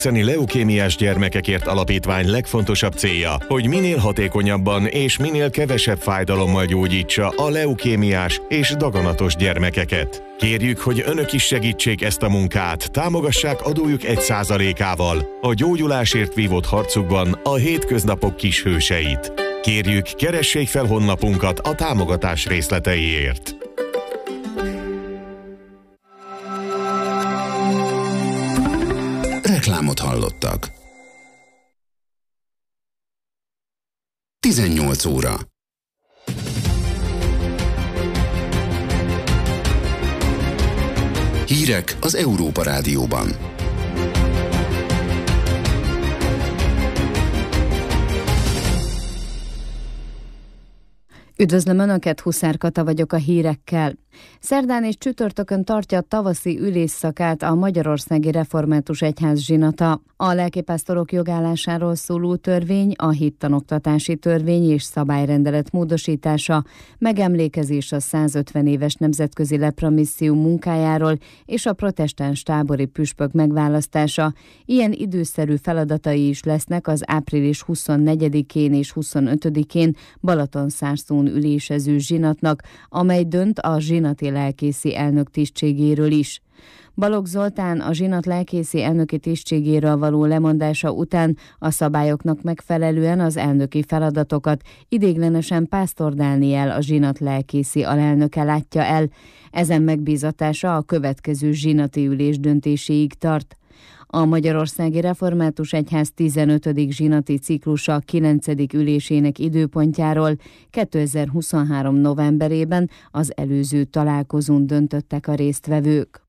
Leukémiás gyermekekért alapítvány legfontosabb célja, hogy minél hatékonyabban és minél kevesebb fájdalommal gyógyítsa a leukémiás és daganatos gyermekeket. Kérjük, hogy önök is segítsék ezt a munkát, támogassák adójuk 1%-ával a gyógyulásért vívott harcukban a hétköznapok kis hőseit. Kérjük, keressék fel honlapunkat a támogatás részleteiért. Reklámot hallottak. 18 óra. Hírek az Európa Rádióban. Üdvözlöm Önöket, Huszár Kata vagyok a hírekkel. Szerdán és csütörtökön tartja a tavaszi ülésszakát a Magyarországi Református Egyház zsinata. A lelkipásztorok jogállásáról szóló törvény, a hittanoktatási törvény és szabályrendelet módosítása, megemlékezés a 150 éves nemzetközi lepramisszió munkájáról és a protestáns tábori püspök megválasztása. Ilyen időszerű feladatai is lesznek az április 24-én és 25-én Balatonszárszón ülésező zsinatnak, amely dönt a zsinati lelkészi elnök tisztségéről is. Balogh Zoltán a zsinat lelkészi elnöki tisztségéről való lemondása után a szabályoknak megfelelően az elnöki feladatokat ideiglenesen Pásztor Dániel, a zsinat lelkészi alelnöke látja el. Ezen megbízatása a következő zsinati ülés döntéséig tart. A Magyarországi Református Egyház 15. zsinati ciklusa 9. ülésének időpontjáról 2023. novemberében az előző találkozón döntöttek a résztvevők.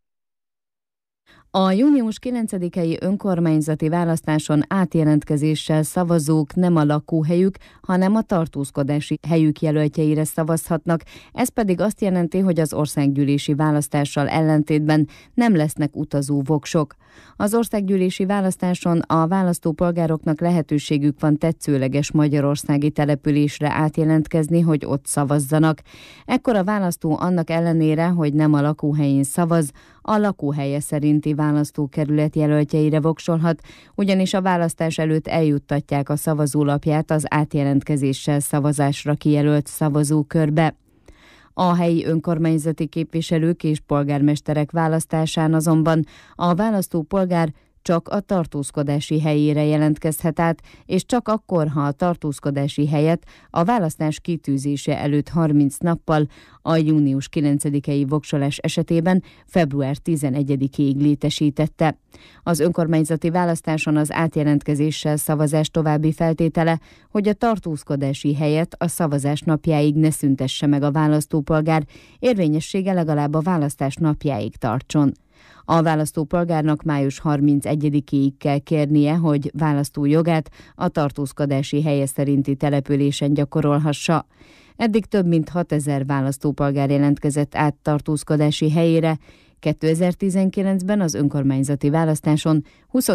A június 9-i önkormányzati választáson átjelentkezéssel szavazók nem a lakóhelyük, hanem a tartózkodási helyük jelöltjeire szavazhatnak. Ez pedig azt jelenti, hogy az országgyűlési választással ellentétben nem lesznek utazó voksok. Az országgyűlési választáson a választópolgároknak lehetőségük van tetszőleges magyarországi településre átjelentkezni, hogy ott szavazzanak. Ekkor a választó annak ellenére, hogy nem a lakóhelyén szavaz, a lakóhelye szerinti választókerület jelöltjeire voksolhat, ugyanis a választás előtt eljuttatják a szavazólapját az átjelentkezéssel szavazásra kijelölt szavazókörbe. A helyi önkormányzati képviselők és polgármesterek választásán azonban a választópolgár csak a tartózkodási helyére jelentkezhet át, és csak akkor, ha a tartózkodási helyet a választás kitűzése előtt 30 nappal, a június 9-i voksolás esetében február 11-ig létesítette. Az önkormányzati választáson az átjelentkezéssel szavazás további feltétele, hogy a tartózkodási helyet a szavazás napjáig ne szüntesse meg a választópolgár, érvényessége legalább a választás napjáig tartson. A választópolgárnak május 31-ig kell kérnie, hogy választójogát a tartózkodási helye szerinti településen gyakorolhassa. Eddig több mint 6000 választópolgár jelentkezett át tartózkodási helyére, 2019-ben az önkormányzati választáson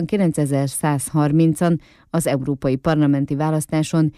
29.130-an, az európai parlamenti választáson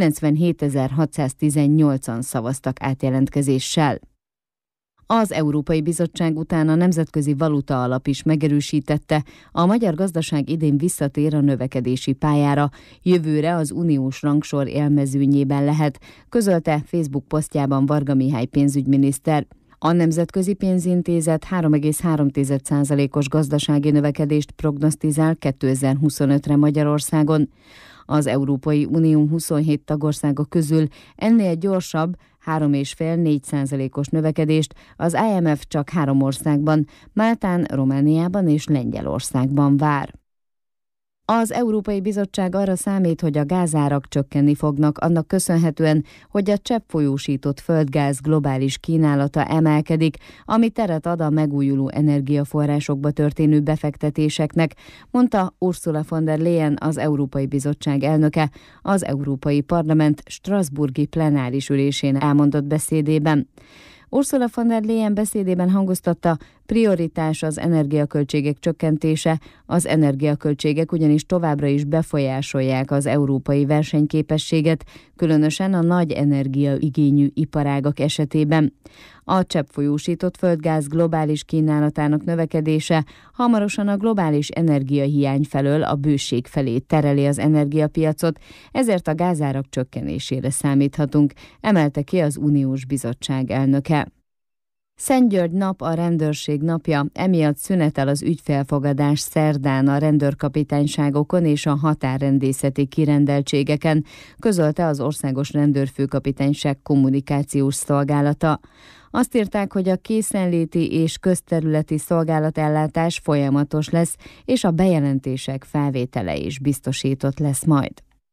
97.618-an szavaztak átjelentkezéssel. Az Európai Bizottság után a Nemzetközi Valuta Alap is megerősítette, a magyar gazdaság idén visszatér a növekedési pályára, jövőre az uniós rangsor élmezőnyében lehet, közölte Facebook posztjában Varga Mihály pénzügyminiszter. A Nemzetközi Pénzintézet 3,3%-os gazdasági növekedést prognosztizál 2025-re Magyarországon. Az Európai Unió 27 tagországa közül ennél gyorsabb 3,5-4%-os növekedést az IMF csak 3 országban, Máltán, Romániában és Lengyelországban vár. Az Európai Bizottság arra számít, hogy a gázárak csökkenni fognak, annak köszönhetően, hogy a cseppfolyósított földgáz globális kínálata emelkedik, ami teret ad a megújuló energiaforrásokba történő befektetéseknek, mondta Ursula von der Leyen, az Európai Bizottság elnöke, az Európai Parlament strasbourgi plenáris ülésén elmondott beszédében. Ursula von der Leyen beszédében hangoztatta, prioritás az energiaköltségek csökkentése, az energiaköltségek ugyanis továbbra is befolyásolják az európai versenyképességet, különösen a nagy energiaigényű iparágak esetében. A cseppfolyósított földgáz globális kínálatának növekedése hamarosan a globális energiahiány felől a bőség felé tereli az energiapiacot, ezért a gázárak csökkenésére számíthatunk, emelte ki az Uniós Bizottság elnöke. Szentgyörgy nap a rendőrség napja, emiatt szünetel az ügyfélfogadás szerdán a rendőrkapitányságokon és a határrendészeti kirendeltségeken, közölte az Országos Rendőrfőkapitányság kommunikációs szolgálata. Azt írták, hogy a készenléti és közterületi szolgálatellátás folyamatos lesz, és a bejelentések felvétele is biztosított lesz majd.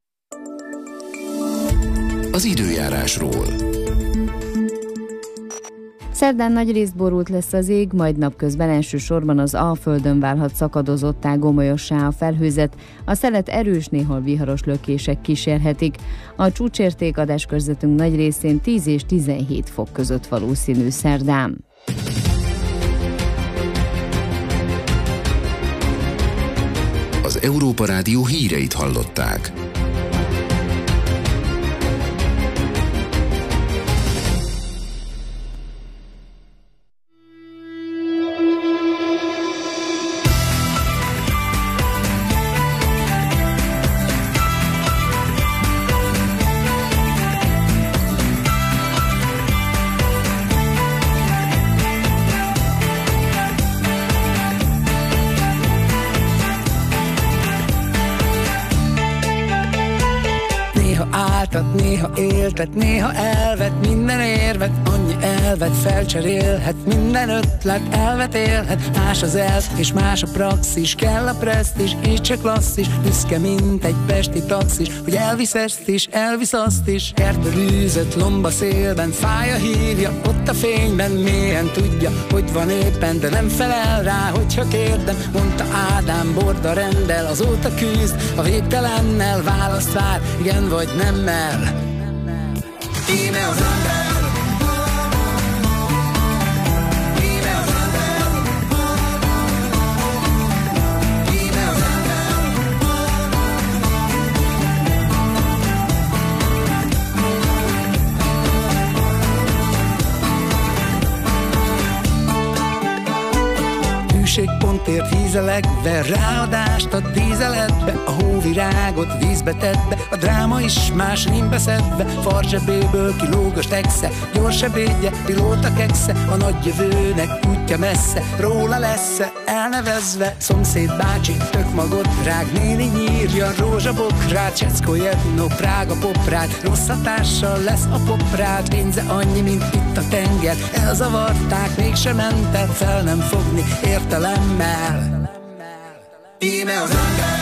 Az időjárásról. Szerdán nagyrészt borult lesz az ég, majd napközben elsősorban az Alföldön válhat szakadozottá, gomolyossá a felhőzet, a szelet erős, néhol viharos lökések kísérhetik. A csúcsérték adáskörzetünk nagy részén 10 és 17 fok között valószínű szerdán. Az Európa Rádió híreit hallották. Néha éltet, néha elvet minden érvet, annyi elvet felcserélhet, minden ötlet elvet élhet. Más az elv és más a praxis, kell a presztízs és csak klasszis, büszke mint egy pesti taxis, hogy elvisz ezt is, elvisz azt is. Kertből űzött lomba szélben, fáj a hívja, ott a fényben, mélyen tudja, hogy van éppen, de nem felel rá, hogyha kérdem. Mondta Ádám, borda rendel, azóta küzd a végtelennel, választ vár, igen vagy nemmel. Íme az ember, íme az ember, íme az ember. Hűségpontért hízelegve, ráadást a dízeletbe, a hóvirágot vízbe tett be, a dráma is más rímbe szedve, farzsebéből kilóg a stegsze, gyors ebédje, pilóta keksze, a nagy jövőnek útja messze, róla lesz-e elnevezve. Szomszéd bácsi, tök magot rág, néni nyírja, rózsabokrát, Cseckojedno, Prága poprát, rossz hatással lesz a poprád, pénze annyi, mint itt a tenger, elzavarták, mégsem ment el, fel nem fogni értelemmel. Íme az ember,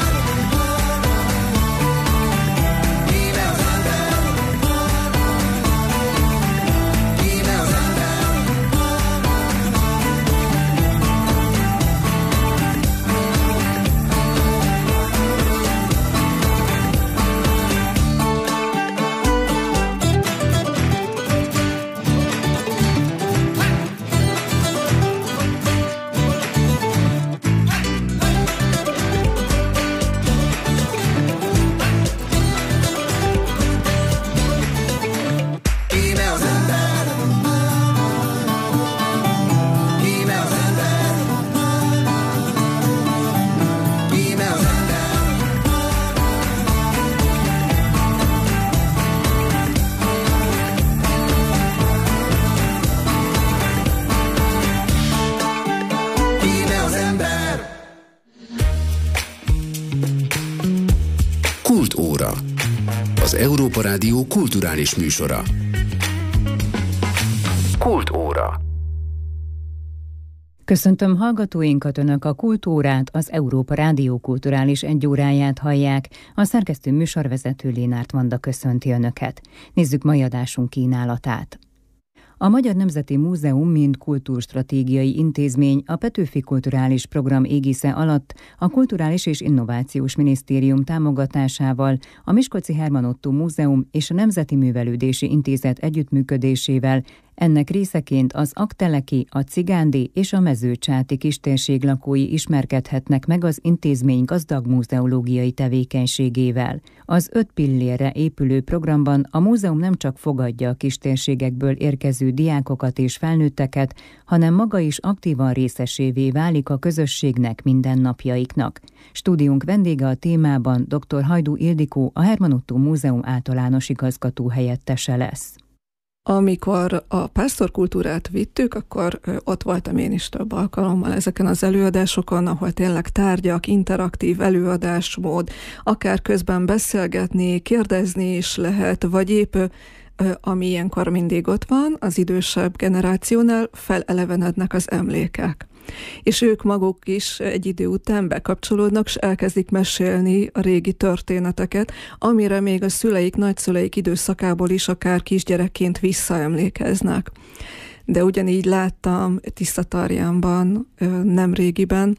íme az ember, íme az ember. Kultóra. Az Európa Rádió kulturális műsora. Kultóra. Köszöntöm hallgatóinkat, Önök a Kultórát, az Európa Rádió kulturális egyóráját hallják. A szerkesztő műsorvezető Lénárt Vanda köszönti Önöket. Nézzük mai adásunk kínálatát. A Magyar Nemzeti Múzeum, mint kultúrstratégiai intézmény a Petőfi Kulturális Program égisze alatt a Kulturális és Innovációs Minisztérium támogatásával, a Miskolci Herman Ottó Múzeum és a Nemzeti Művelődési Intézet együttműködésével Ennek részeként az Aggteleki, a Cigándi és a Mezőcsáti kistérség lakói ismerkedhetnek meg az intézmény gazdag múzeológiai tevékenységével. Az 5 pillérre épülő programban a múzeum nem csak fogadja a kistérségekből érkező diákokat és felnőtteket, hanem maga is aktívan részesévé válik a közösségnek mindennapjaiknak. Stúdiónk vendége a témában dr. Hajdú Ildikó, a Herman Ottó Múzeum általános igazgató helyettese lesz. Amikor a pásztorkultúrát vittük, akkor ott voltam én is több alkalommal ezeken az előadásokon, ahol tényleg tárgyak, interaktív előadásmód, akár közben beszélgetni, kérdezni is lehet, vagy épp ami ilyenkor mindig ott van, az idősebb generációnál felelevenednek az emlékek. És ők maguk is egy idő után bekapcsolódnak, és elkezdik mesélni a régi történeteket, amire még a szüleik, nagyszüleik időszakából is akár kisgyerekként visszaemlékeznek. De ugyanígy láttam Tiszatarjánban nemrégiben,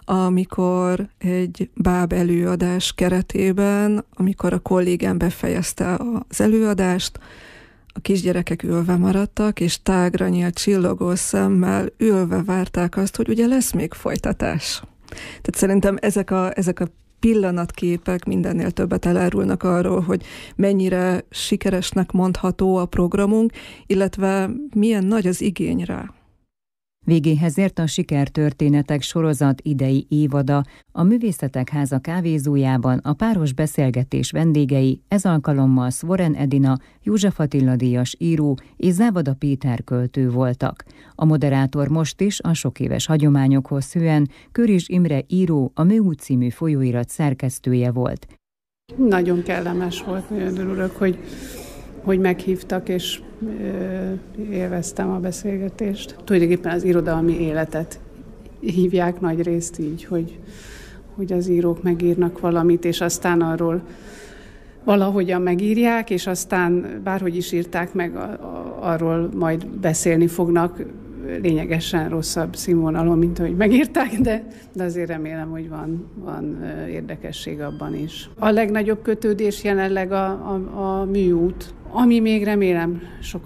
amikor egy báb előadás keretében, amikor a kollégám befejezte az előadást, a kisgyerekek ülve maradtak, és tágra nyílt csillogó szemmel ülve várták azt, hogy ugye lesz még folytatás. Tehát szerintem ezek a pillanatképek mindennél többet elárulnak arról, hogy mennyire sikeresnek mondható a programunk, illetve milyen nagy az igény rá. Végéhez ért a Sikertörténetek sorozat idei évada. A Művészetek Háza kávézójában a páros beszélgetés vendégei ez alkalommal Szvoren Edina, József Attila díjas író és Závada Péter költő voltak. A moderátor most is a sokéves hagyományokhoz hűen Körizs Imre író, a Műút című folyóirat szerkesztője volt. Nagyon kellemes volt, nagyon örülök, hogy meghívtak, és élveztem a beszélgetést. Tulajdonképpen az irodalmi életet hívják nagy részt így, hogy az írók megírnak valamit, és aztán arról valahogyan megírják, és aztán bárhogy is írták meg, arról majd beszélni fognak lényegesen rosszabb színvonalon, mint ahogy megírták, de azért remélem, hogy van érdekesség abban is. A legnagyobb kötődés jelenleg a műút, ami még remélem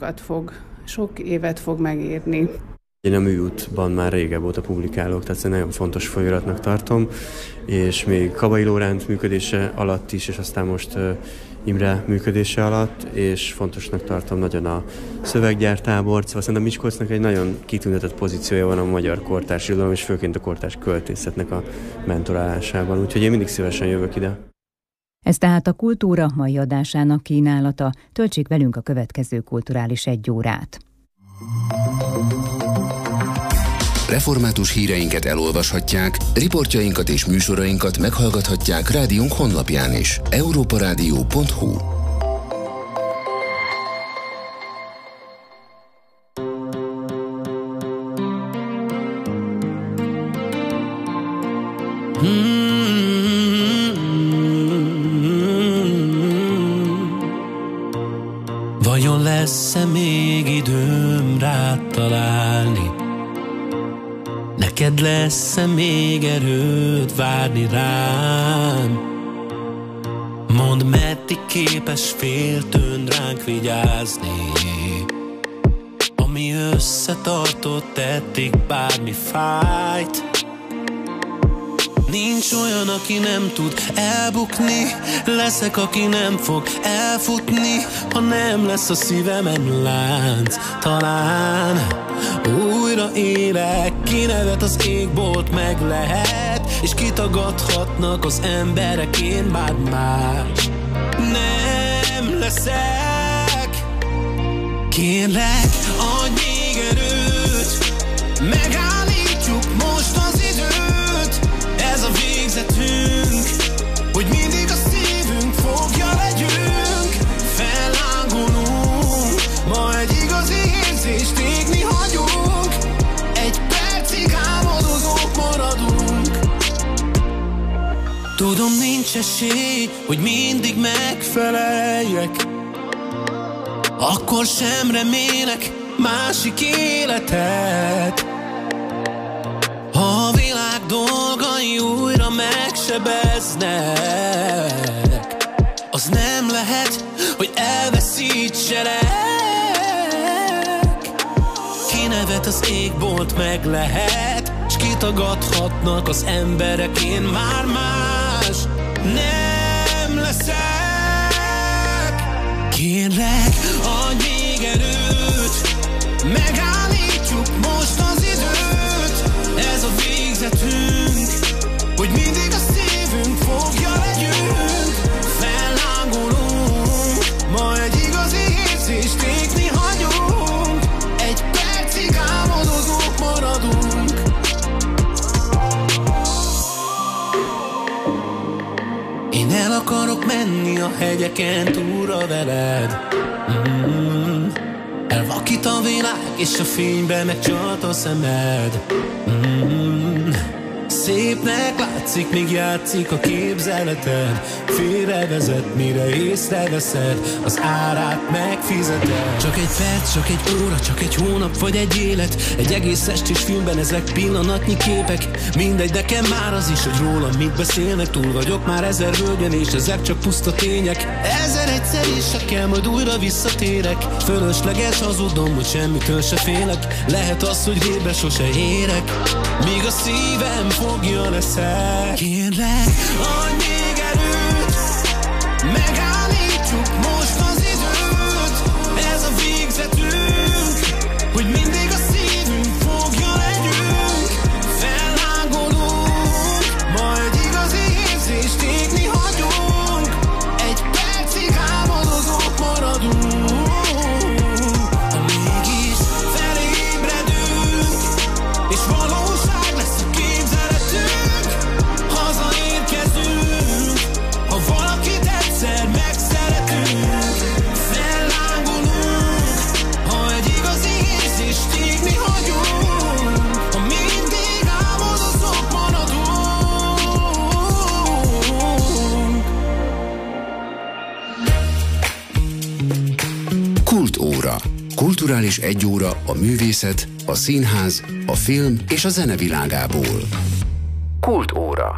sok évet fog megérni. Én a Műútban már régebb óta publikálok, tehát ezt nagyon fontos folyóiratnak tartom, és még Kabai Lóránt működése alatt is, és aztán most Imre működése alatt, és fontosnak tartom nagyon a szöveggyártábort, szóval szerintem Miskolcnak egy nagyon kitüntetett pozíciója van a magyar kortárs irodalom, és főként a kortárs költészetnek a mentorálásában, úgyhogy én mindig szívesen jövök ide. Ez tehát a Kultúra mai adásának kínálata. Töltsék velünk a következő kulturális 1 órát. Református híreinket elolvashatják, riportjainkat és műsorainkat meghallgathatják rádiónk honlapján is. europaradio.hu. Vajon lesz-e még időm rád találni? Neked lesz-e még erőd várni rám? Mondd, meddig képes féltőn ránk vigyázni, ami összetartott eddig bármi fájt. Nincs olyan, aki nem tud elbukni, leszek, aki nem fog elfutni, ha nem lesz a szívemen lánc. Talán újra élek, kinevet az égbolt meg lehet, és kitagadhatnak az emberek, én már más nem leszek. Kérlek, adj még erőt, megállítjuk most az időt, ez a végzetünk, hogy mindig a szívünk fogja legyünk. Fellángolunk, ma egy igazi érzést égni hagyunk, egy percig álmodozók maradunk. Tudom, nincs esély, hogy mindig megfeleljek, akkor sem remélek másik életet. Ha a világ dolgai újra megsebeznek, az nem lehet, hogy elveszítsenek. hát az égbolt meg lehet, s kitagadhatnak az emberek, én már más nem leszek. Kérlek, adj még erőt, megállítjuk most az időt, ez a végzetünk, hogy mindig a szívünk fogja legyünk. Fellángolunk, ma egy igazi érzést égni hagyunk, egy percig álmodozók maradunk. Én el akarok menni a hegyeken túlra veled, elvakít a világ, és a fénybe megcsalt a szemed. Szépnek látszik, még játszik a képzeleted, félrevezet, mire észreveszed, az árát megfizeted. Csak egy perc, csak egy óra, csak egy hónap vagy egy élet, egy egész estés filmben ezek pillanatnyi képek. Mindegy, nekem már az is, hogy rólam mit beszélnek, túl vagyok már 1000 völgyen, és ezek csak puszta tények. 1001-szer is se kell, majd újra visszatérek. Fölösleges hazudom, hogy semmitől se félek. Lehet az, hogy végre sose érek, míg a szívem fogja leszek. Kérlek, adj még erőt, megállítjuk most az időt, ez a végzetünk, hogy mindig a szívünk fogja legyünk. Fellángolunk, ma egy igazi érzést égni hagyunk, egy percig álmodozók maradunk. Ha mégis felébredünk, és valóság lesz a képzeletünk, hazaérkezünk, ha valakit egyszer megszeretünk. Fellángolunk, ha egy igazi érzést égni hagyunk, ha mindig álmodozók maradunk. Kultóra. Kulturális egyóra a művészet, a színház, a film és a zene világából. Kultóra.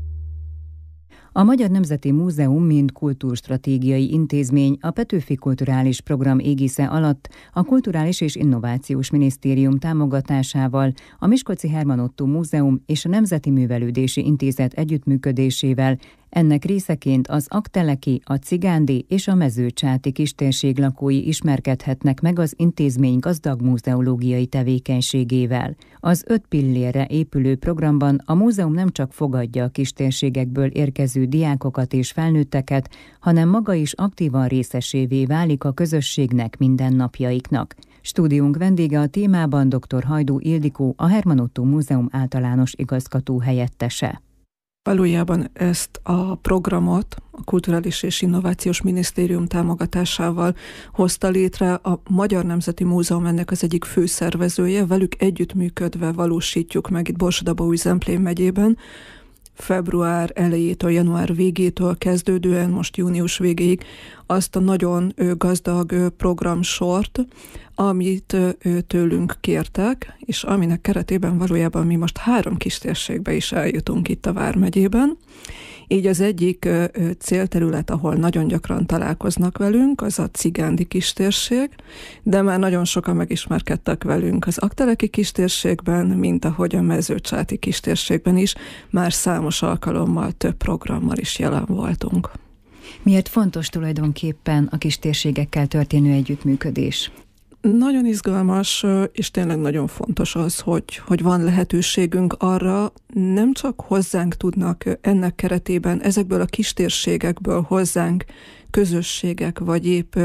A Magyar Nemzeti Múzeum, mint kultúrstratégiai intézmény a Petőfi Kulturális Program égisze alatt a Kulturális és Innovációs Minisztérium támogatásával, a Miskolci Herman Ottó Múzeum és a Nemzeti Művelődési Intézet együttműködésével ennek részeként az Aggteleki, a Cigándi és a Mezőcsáti kistérség lakói ismerkedhetnek meg az intézmény gazdag múzeológiai tevékenységével. Az 5 pillérre épülő programban a múzeum nem csak fogadja a kistérségekből érkező diákokat és felnőtteket, hanem maga is aktívan részesévé válik a közösségnek mindennapjaiknak. Stúdiónk vendége a témában dr. Hajdú Ildikó, a Herman Ottó Múzeum általános igazgató helyettese. Valójában ezt a programot a Kulturális és Innovációs Minisztérium támogatásával hozta létre a Magyar Nemzeti Múzeum, ennek az egyik főszervezője. Velük együttműködve valósítjuk meg itt Borsod-Abaúj-Zemplén megyében. Február elejétől, január végétől kezdődően, most június végéig azt a nagyon gazdag programsort, amit tőlünk kértek, és aminek keretében valójában mi most 3 kistérségbe is eljutunk itt a Vármegyében. Így az egyik célterület, ahol nagyon gyakran találkoznak velünk, az a Cigándi kistérség, de már nagyon sokan megismerkedtek velünk az Aggteleki kistérségben, mint ahogy a Mezőcsáti kistérségben is, már számos alkalommal, több programmal is jelen voltunk. Miért fontos tulajdonképpen a kistérségekkel történő együttműködés? Nagyon izgalmas, és tényleg nagyon fontos az, hogy van lehetőségünk arra, nem csak hozzánk tudnak ennek keretében, ezekből a kistérségekből hozzánk közösségek, vagy épp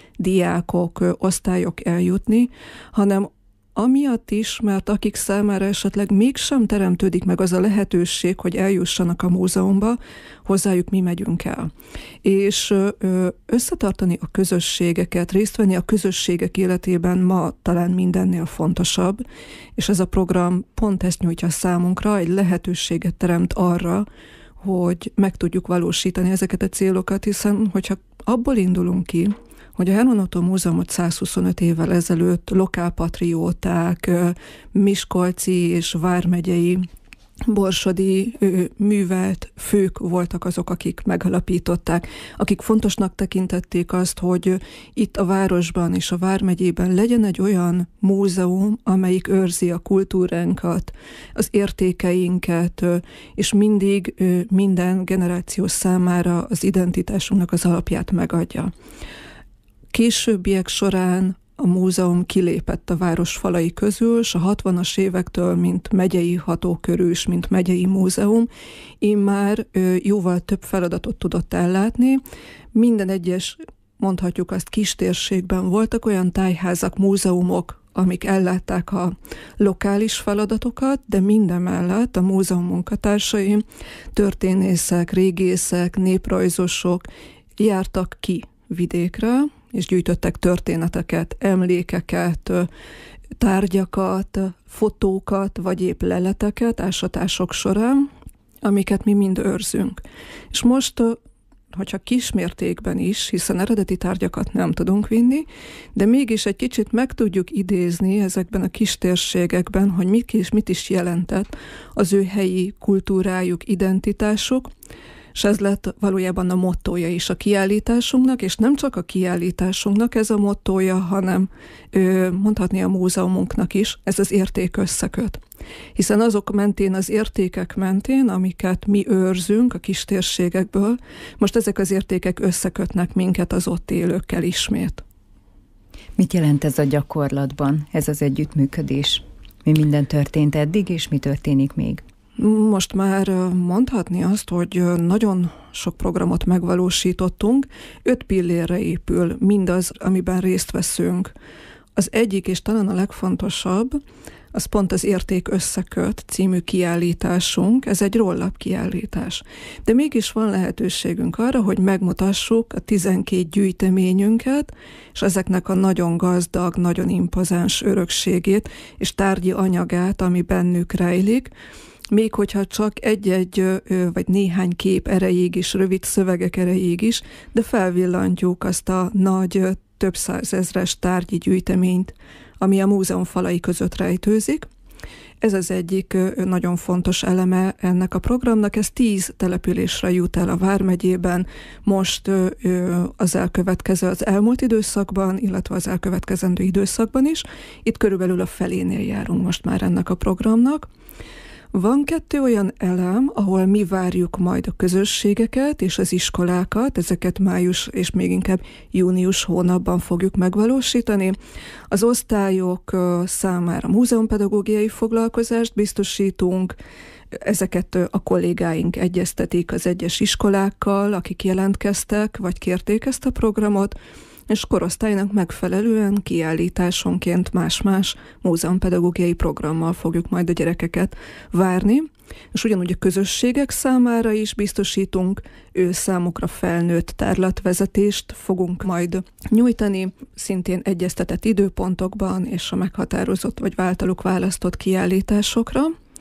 diákok, osztályok eljutni, hanem amiatt is, mert akik számára esetleg mégsem teremtődik meg az a lehetőség, hogy eljussanak a múzeumba, hozzájuk mi megyünk el. És összetartani a közösségeket, részt venni a közösségek életében ma talán mindennél fontosabb, és ez a program pont ezt nyújtja számunkra, egy lehetőséget teremt arra, hogy meg tudjuk valósítani ezeket a célokat, hiszen hogyha abból indulunk ki, hogy a Herman Ottó Múzeumot 125 évvel ezelőtt lokálpatrióták, miskolci és vármegyei borsodi művelt fők voltak azok, akik megalapították, akik fontosnak tekintették azt, hogy itt a városban és a vármegyében legyen egy olyan múzeum, amelyik őrzi a kultúránkat, az értékeinket, és mindig minden generáció számára az identitásunknak az alapját megadja. Későbbiek során a múzeum kilépett a város falai közül, és a 60-as évektől, mint megyei hatókörűs, mint megyei múzeum, immár jóval több feladatot tudott ellátni. Minden egyes, mondhatjuk azt, kistérségben voltak olyan tájházak, múzeumok, amik ellátták a lokális feladatokat, de mindemellett a múzeum munkatársai, történészek, régészek, néprajzosok jártak ki vidékre, és gyűjtöttek történeteket, emlékeket, tárgyakat, fotókat, vagy épp leleteket ásatások során, amiket mi mind őrzünk. És most, hogyha kismértékben is, hiszen eredeti tárgyakat nem tudunk vinni, de mégis egy kicsit meg tudjuk idézni ezekben a kis térségekben, hogy mit is jelentett az ő helyi kultúrájuk, identitásuk, és ez lett valójában a mottója is a kiállításunknak, és nem csak a kiállításunknak ez a mottója, hanem mondhatni a múzeumunknak is, ez az érték összeköt. Hiszen azok mentén, az értékek mentén, amiket mi őrzünk a kistérségekből, most ezek az értékek összekötnek minket az ott élőkkel ismét. Mit jelent ez a gyakorlatban, ez az együttműködés? Mi minden történt eddig, és mi történik még? Most már mondhatni azt, hogy nagyon sok programot megvalósítottunk, 5 pillérre épül mindaz, amiben részt veszünk. Az egyik, és talán a legfontosabb, az pont az Érték összeköt című kiállításunk, ez egy roll-up kiállítás. De mégis van lehetőségünk arra, hogy megmutassuk a 12 gyűjteményünket, és ezeknek a nagyon gazdag, nagyon impozáns örökségét, és tárgyi anyagát, ami bennük rejlik, még hogyha csak egy-egy vagy néhány kép erejéig is, rövid szövegek erejéig is, de felvillantjuk azt a nagy, több százezres tárgyi gyűjteményt, ami a múzeum falai között rejtőzik. Ez az egyik nagyon fontos eleme ennek a programnak. Ez 10 településre jut el a Vármegyében, most az elmúlt időszakban, illetve az elkövetkezendő időszakban is. Itt körülbelül a felénél járunk most már ennek a programnak. Van 2 olyan elem, ahol mi várjuk majd a közösségeket és az iskolákat, ezeket május és még inkább június hónapban fogjuk megvalósítani. Az osztályok számára múzeumpedagógiai foglalkozást biztosítunk, ezeket a kollégáink egyeztetik az egyes iskolákkal, akik jelentkeztek, vagy kérték ezt a programot, és korosztálynak megfelelően kiállításonként más-más múzeumpedagógiai programmal fogjuk majd a gyerekeket várni, és ugyanúgy a közösségek számára is biztosítunk, számukra felnőtt tárlatvezetést fogunk majd nyújtani, szintén egyeztetett időpontokban és a meghatározott vagy általuk választott kiállításokra.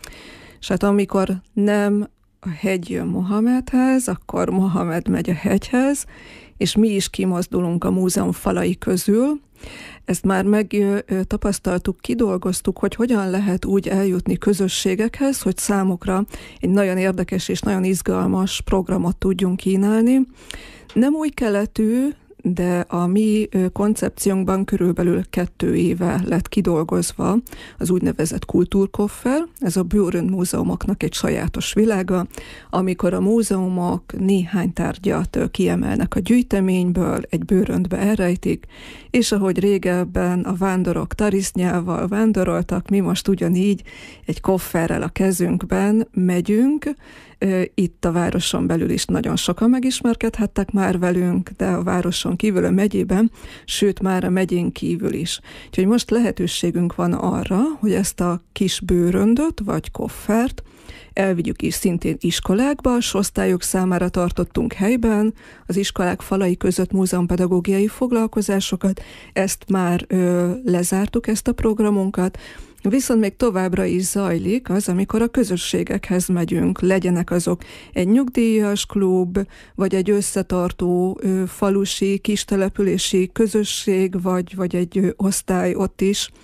És hát amikor nem a hegy jön Mohamedhez, akkor Mohamed megy a hegyhez, és mi is kimozdulunk a múzeum falai közül. Ezt már megtapasztaltuk, kidolgoztuk, hogy hogyan lehet úgy eljutni közösségekhez, hogy számukra egy nagyon érdekes és nagyon izgalmas programot tudjunk kínálni. Nem új keletű, de a mi koncepciónkban körülbelül 2 éve lett kidolgozva az úgynevezett kultúrkoffer. Ez a Bőrönd múzeumoknak egy sajátos világa, amikor a múzeumok néhány tárgyat kiemelnek a gyűjteményből, egy bőröndbe elrejtik, és ahogy régebben a vándorok tarisznyával vándoroltak, mi most ugyanígy egy kofferrel a kezünkben megyünk. Itt a városon belül is nagyon sokan megismerkedhettek már velünk, de a városon kívül, a megyében, sőt már a megyén kívül is. Úgyhogy most lehetőségünk van arra, hogy ezt a kis bőröndöt vagy koffert elvigyük is szintén iskolákba, s osztályok számára tartottunk helyben, az iskolák falai között múzeumpedagógiai foglalkozásokat, ezt már lezártuk, ezt a programunkat, viszont még továbbra is zajlik az, amikor a közösségekhez megyünk, legyenek azok egy nyugdíjas klub, vagy egy összetartó falusi, kistelepülési közösség, vagy egy osztály ott is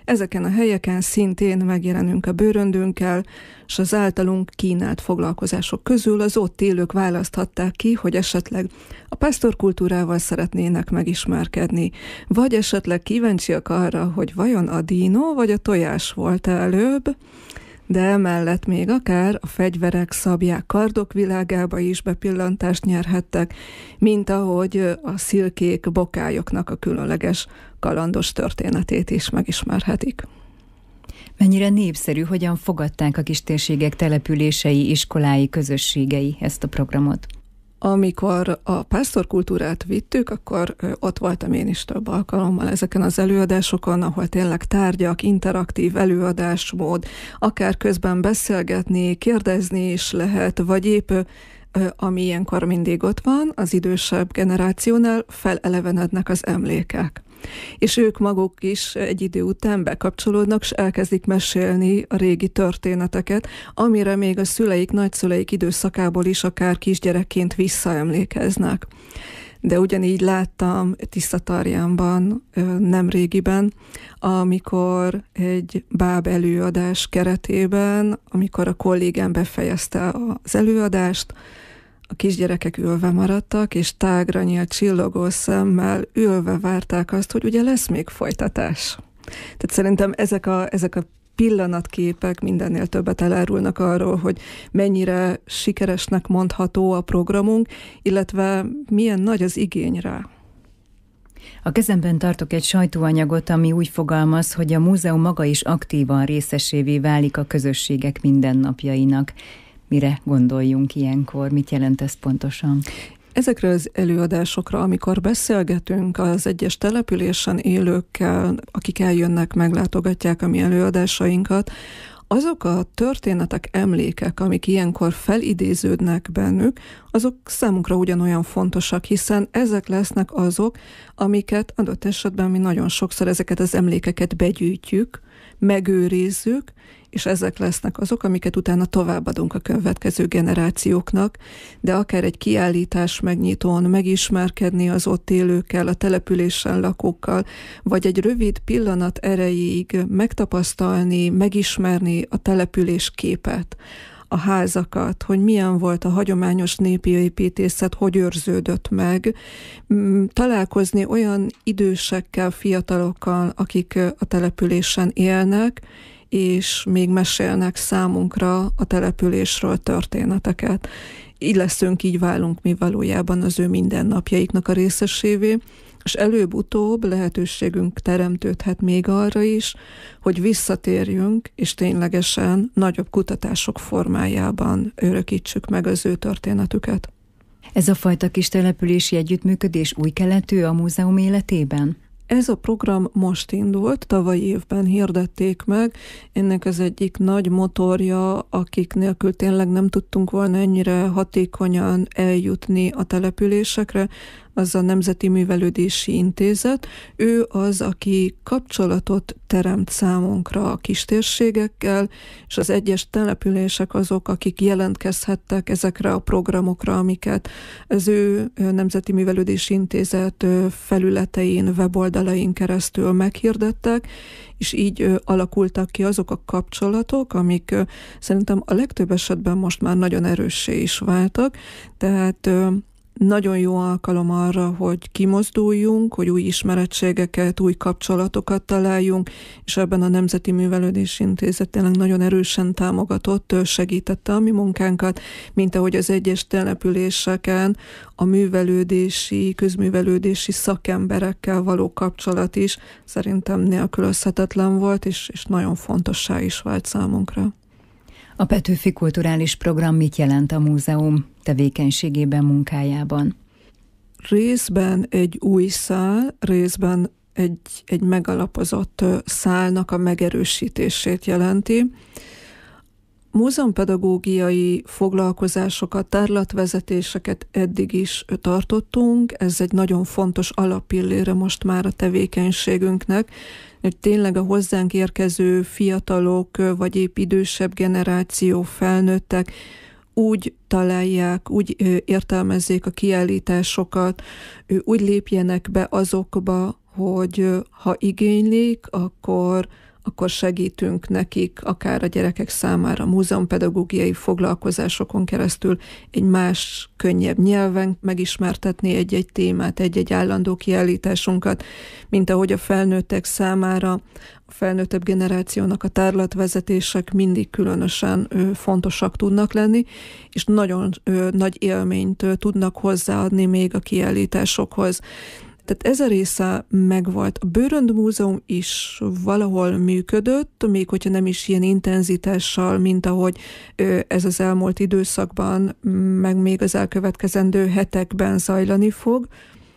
Ezeken a helyeken szintén megjelenünk a bőröndünkkel, és az általunk kínált foglalkozások közül az ott élők választhatták ki, hogy esetleg a pásztorkultúrával szeretnének megismerkedni, vagy esetleg kíváncsiak arra, hogy vajon a dínó vagy a tojás volt előbb, de emellett még akár a fegyverek, szabják, kardok világába is bepillantást nyerhettek, mint ahogy a szilkék, bokályoknak a különleges kalandos történetét is megismerhetik. Mennyire népszerű, hogyan fogadták a kistérségek települései, iskolái, közösségei ezt a programot? Amikor a pásztorkultúrát vittük, akkor ott voltam én is több alkalommal ezeken az előadásokon, ahol tényleg tárgyak, interaktív előadásmód, akár közben beszélgetni, kérdezni is lehet, vagy épp ami ilyenkor mindig ott van, az idősebb generációnál felelevenednek az emlékek. És ők maguk is egy idő után bekapcsolódnak, és elkezdik mesélni a régi történeteket, amire még a szüleik, nagyszüleik időszakából is akár kisgyerekként visszaemlékeznek. De ugyanígy láttam Tiszatarjánban nemrégiben, amikor egy báb előadás keretében, amikor a kollégám befejezte az előadást, a kisgyerekek ülve maradtak, és tágra nyílt csillogó szemmel ülve várták azt, hogy ugye lesz még folytatás. Tehát szerintem ezek a pillanatképek mindennél többet elárulnak arról, hogy mennyire sikeresnek mondható a programunk, illetve milyen nagy az igény rá. A kezemben tartok egy sajtóanyagot, ami úgy fogalmaz, hogy a múzeum maga is aktívan részesévé válik a közösségek mindennapjainak. Mire gondoljunk ilyenkor? Mit jelent ez pontosan? Ezekre az előadásokra, amikor beszélgetünk az egyes településen élőkkel, akik eljönnek, meglátogatják a mi előadásainkat, azok a történetek, emlékek, amik ilyenkor felidéződnek bennük, azok számunkra ugyanolyan fontosak, hiszen ezek lesznek azok, amiket adott esetben mi nagyon sokszor ezeket az emlékeket begyűjtjük, megőrizzük, és ezek lesznek azok, amiket utána továbbadunk a következő generációknak, de akár egy kiállítás megnyitón megismerkedni az ott élőkkel, a településen lakókkal, vagy egy rövid pillanat erejéig megtapasztalni, megismerni a település képet, a házakat, hogy milyen volt a hagyományos népi építészet, hogy őrződött meg, találkozni olyan idősekkel, fiatalokkal, akik a településen élnek, és még mesélnek számunkra a településről történeteket. Így leszünk, így válunk mi valójában az ő mindennapjaiknak a részesévé, és előbb-utóbb lehetőségünk teremtődhet még arra is, hogy visszatérjünk, és ténylegesen nagyobb kutatások formájában örökítsük meg az ő történetüket. Ez a fajta kis települési együttműködés új keletű a múzeum életében? Ez a program most indult, tavalyi évben hirdették meg. Ennek az egyik nagy motorja, akik nélkül tényleg nem tudtunk volna ennyire hatékonyan eljutni a településekre, az a Nemzeti Művelődési Intézet. Ő az, aki kapcsolatot teremt számunkra a kistérségekkel, és az egyes települések azok, akik jelentkezhettek ezekre a programokra, amiket az ő Nemzeti Művelődési Intézet felületein, weboldalain keresztül meghirdettek, és így alakultak ki azok a kapcsolatok, amik szerintem a legtöbb esetben most már nagyon erőssé is váltak, tehát nagyon jó alkalom arra, hogy kimozduljunk, hogy új ismerettségeket, új kapcsolatokat találjunk, és ebben a Nemzeti Művelődési Intézet tényleg nagyon erősen támogatott, segítette a mi munkánkat, mint ahogy az egyes településeken a művelődési, közművelődési szakemberekkel való kapcsolat is szerintem nélkülözhetetlen volt, és nagyon fontossá is vált számunkra. A Petőfi Kulturális Program mit jelent a múzeum tevékenységében, munkájában? Részben egy új szál, részben egy megalapozott szálnak a megerősítését jelenti. Múzeumpedagógiai foglalkozásokat, tárlatvezetéseket eddig is tartottunk, ez egy nagyon fontos alappillére most már a tevékenységünknek, hogy tényleg a hozzánk érkező fiatalok, vagy épp idősebb generáció, felnőttek úgy találják, úgy értelmezzék a kiállításokat, úgy lépjenek be azokba, hogy ha igénylik, akkor akkor segítünk nekik, akár a gyerekek számára múzeumpedagógiai foglalkozásokon keresztül egy más, könnyebb nyelven megismertetni egy-egy témát, egy-egy állandó kiállításunkat, mint ahogy a felnőttek számára, a felnőttebb generációnak a tárlatvezetések mindig különösen fontosak tudnak lenni, és nagyon nagy élményt tudnak hozzáadni még a kiállításokhoz. Tehát ez a része megvolt. A Bőrönd Múzeum is valahol működött, még hogyha nem is ilyen intenzitással, mint ahogy ez az elmúlt időszakban, meg még az elkövetkezendő hetekben zajlani fog,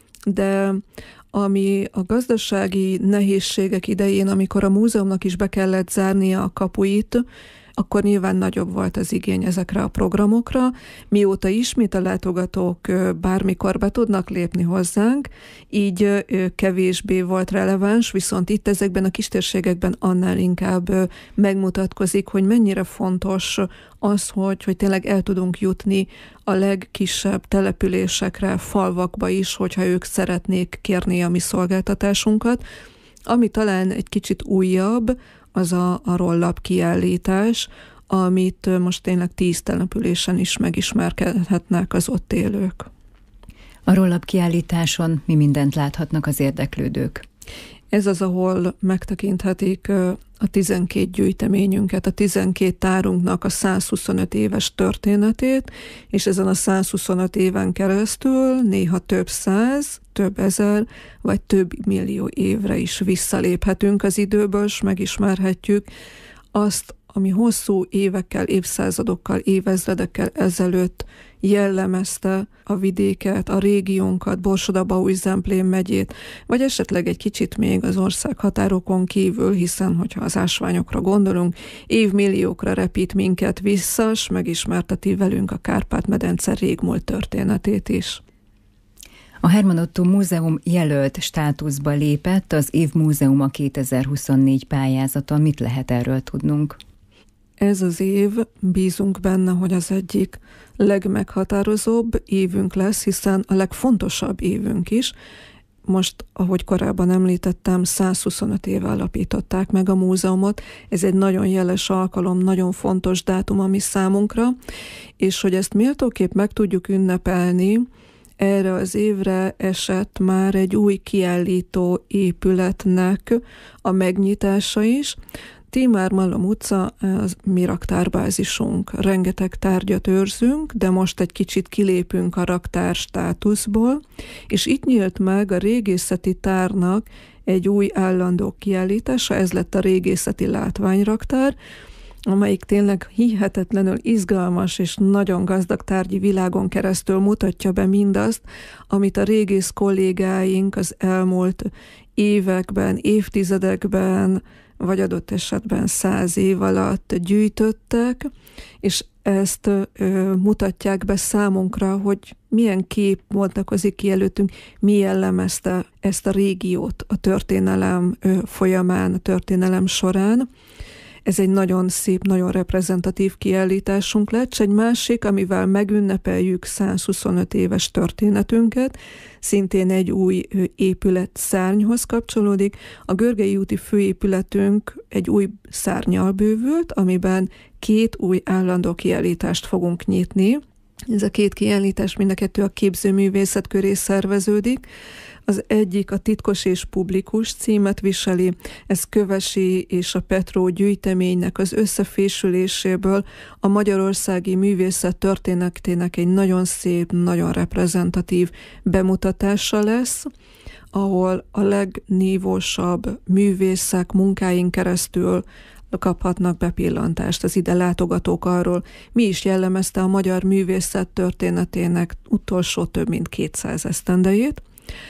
de ami a gazdasági nehézségek idején, amikor a múzeumnak is be kellett zárnia a kapuit, akkor nyilván nagyobb volt az igény ezekre a programokra. Mióta ismét a látogatók bármikor be tudnak lépni hozzánk, így kevésbé volt releváns, viszont itt ezekben a kistérségekben annál inkább megmutatkozik, hogy mennyire fontos az, hogy tényleg el tudunk jutni a legkisebb településekre, falvakba is, hogyha ők szeretnék kérni a mi szolgáltatásunkat. Ami talán egy kicsit újabb, az a rollap kiállítás, amit most tényleg 10 településen is megismerkedhetnek az ott élők. A rollap kiállításon mi mindent láthatnak az érdeklődők? Ez az, ahol megtekinthetik a 12 gyűjteményünket, a 12 tárunknak a 125 éves történetét, és ezen a 125 éven keresztül néha több száz, több ezer, vagy több millió évre is visszaléphetünk az időből, és megismerhetjük azt, ami hosszú évekkel, évszázadokkal, évezredekkel ezelőtt jellemezte a vidéket, a régiónkat, Borsod-Abaúj-Zemplén megyét, vagy esetleg egy kicsit még az ország határokon kívül, hiszen, hogyha az ásványokra gondolunk, évmilliókra repít minket vissza, s megismerteti velünk a Kárpát-medence régmúlt történetét is. A Herman Ottó Múzeum jelölt státuszba lépett az Év Múzeuma 2024 pályázaton. Mit lehet erről tudnunk? Ez az év, bízunk benne, hogy az egyik legmeghatározóbb évünk lesz, hiszen a legfontosabb évünk is. Most, ahogy korábban említettem, 125 éve alapították meg a múzeumot. Ez egy nagyon jeles alkalom, nagyon fontos dátum a mi számunkra, és hogy ezt méltóképp meg tudjuk ünnepelni, erre az évre esett már egy új kiállító épületnek a megnyitása is. Tímár Malom utca, az mi raktárbázisunk. Rengeteg tárgyat őrzünk, de most egy kicsit kilépünk a raktár státuszból, és itt nyílt meg a régészeti tárnak egy új állandó kiállítása, ez lett a régészeti látványraktár, amelyik tényleg hihetetlenül izgalmas és nagyon gazdag tárgyi világon keresztül mutatja be mindazt, amit a régész kollégáink az elmúlt években, évtizedekben, vagy adott esetben 100 év alatt gyűjtöttek, és ezt mutatják be számunkra, hogy milyen kép bontakozik ki előttünk, mi jellemezte ezt a régiót a történelem folyamán, a történelem során. Ez egy nagyon szép, nagyon reprezentatív kiállításunk lett, és egy másik, amivel megünnepeljük 125 éves történetünket, szintén egy új épület szárnyhoz kapcsolódik. A Görgei úti főépületünk egy új szárnnyal bővült, amiben 2 új állandó kiállítást fogunk nyitni. Ez a 2 kiállítás mind a 2 a képzőművészet köré szerveződik. Az egyik a Titkos és publikus címet viseli, ez Kövesi és a Petró gyűjteménynek az összefésüléséből a magyarországi művészet történetének egy nagyon szép, nagyon reprezentatív bemutatása lesz, ahol a legnívósabb művészek munkáin keresztül kaphatnak bepillantást az ide látogatók arról, mi is jellemezte a magyar művészet történetének utolsó több mint 200 esztendejét.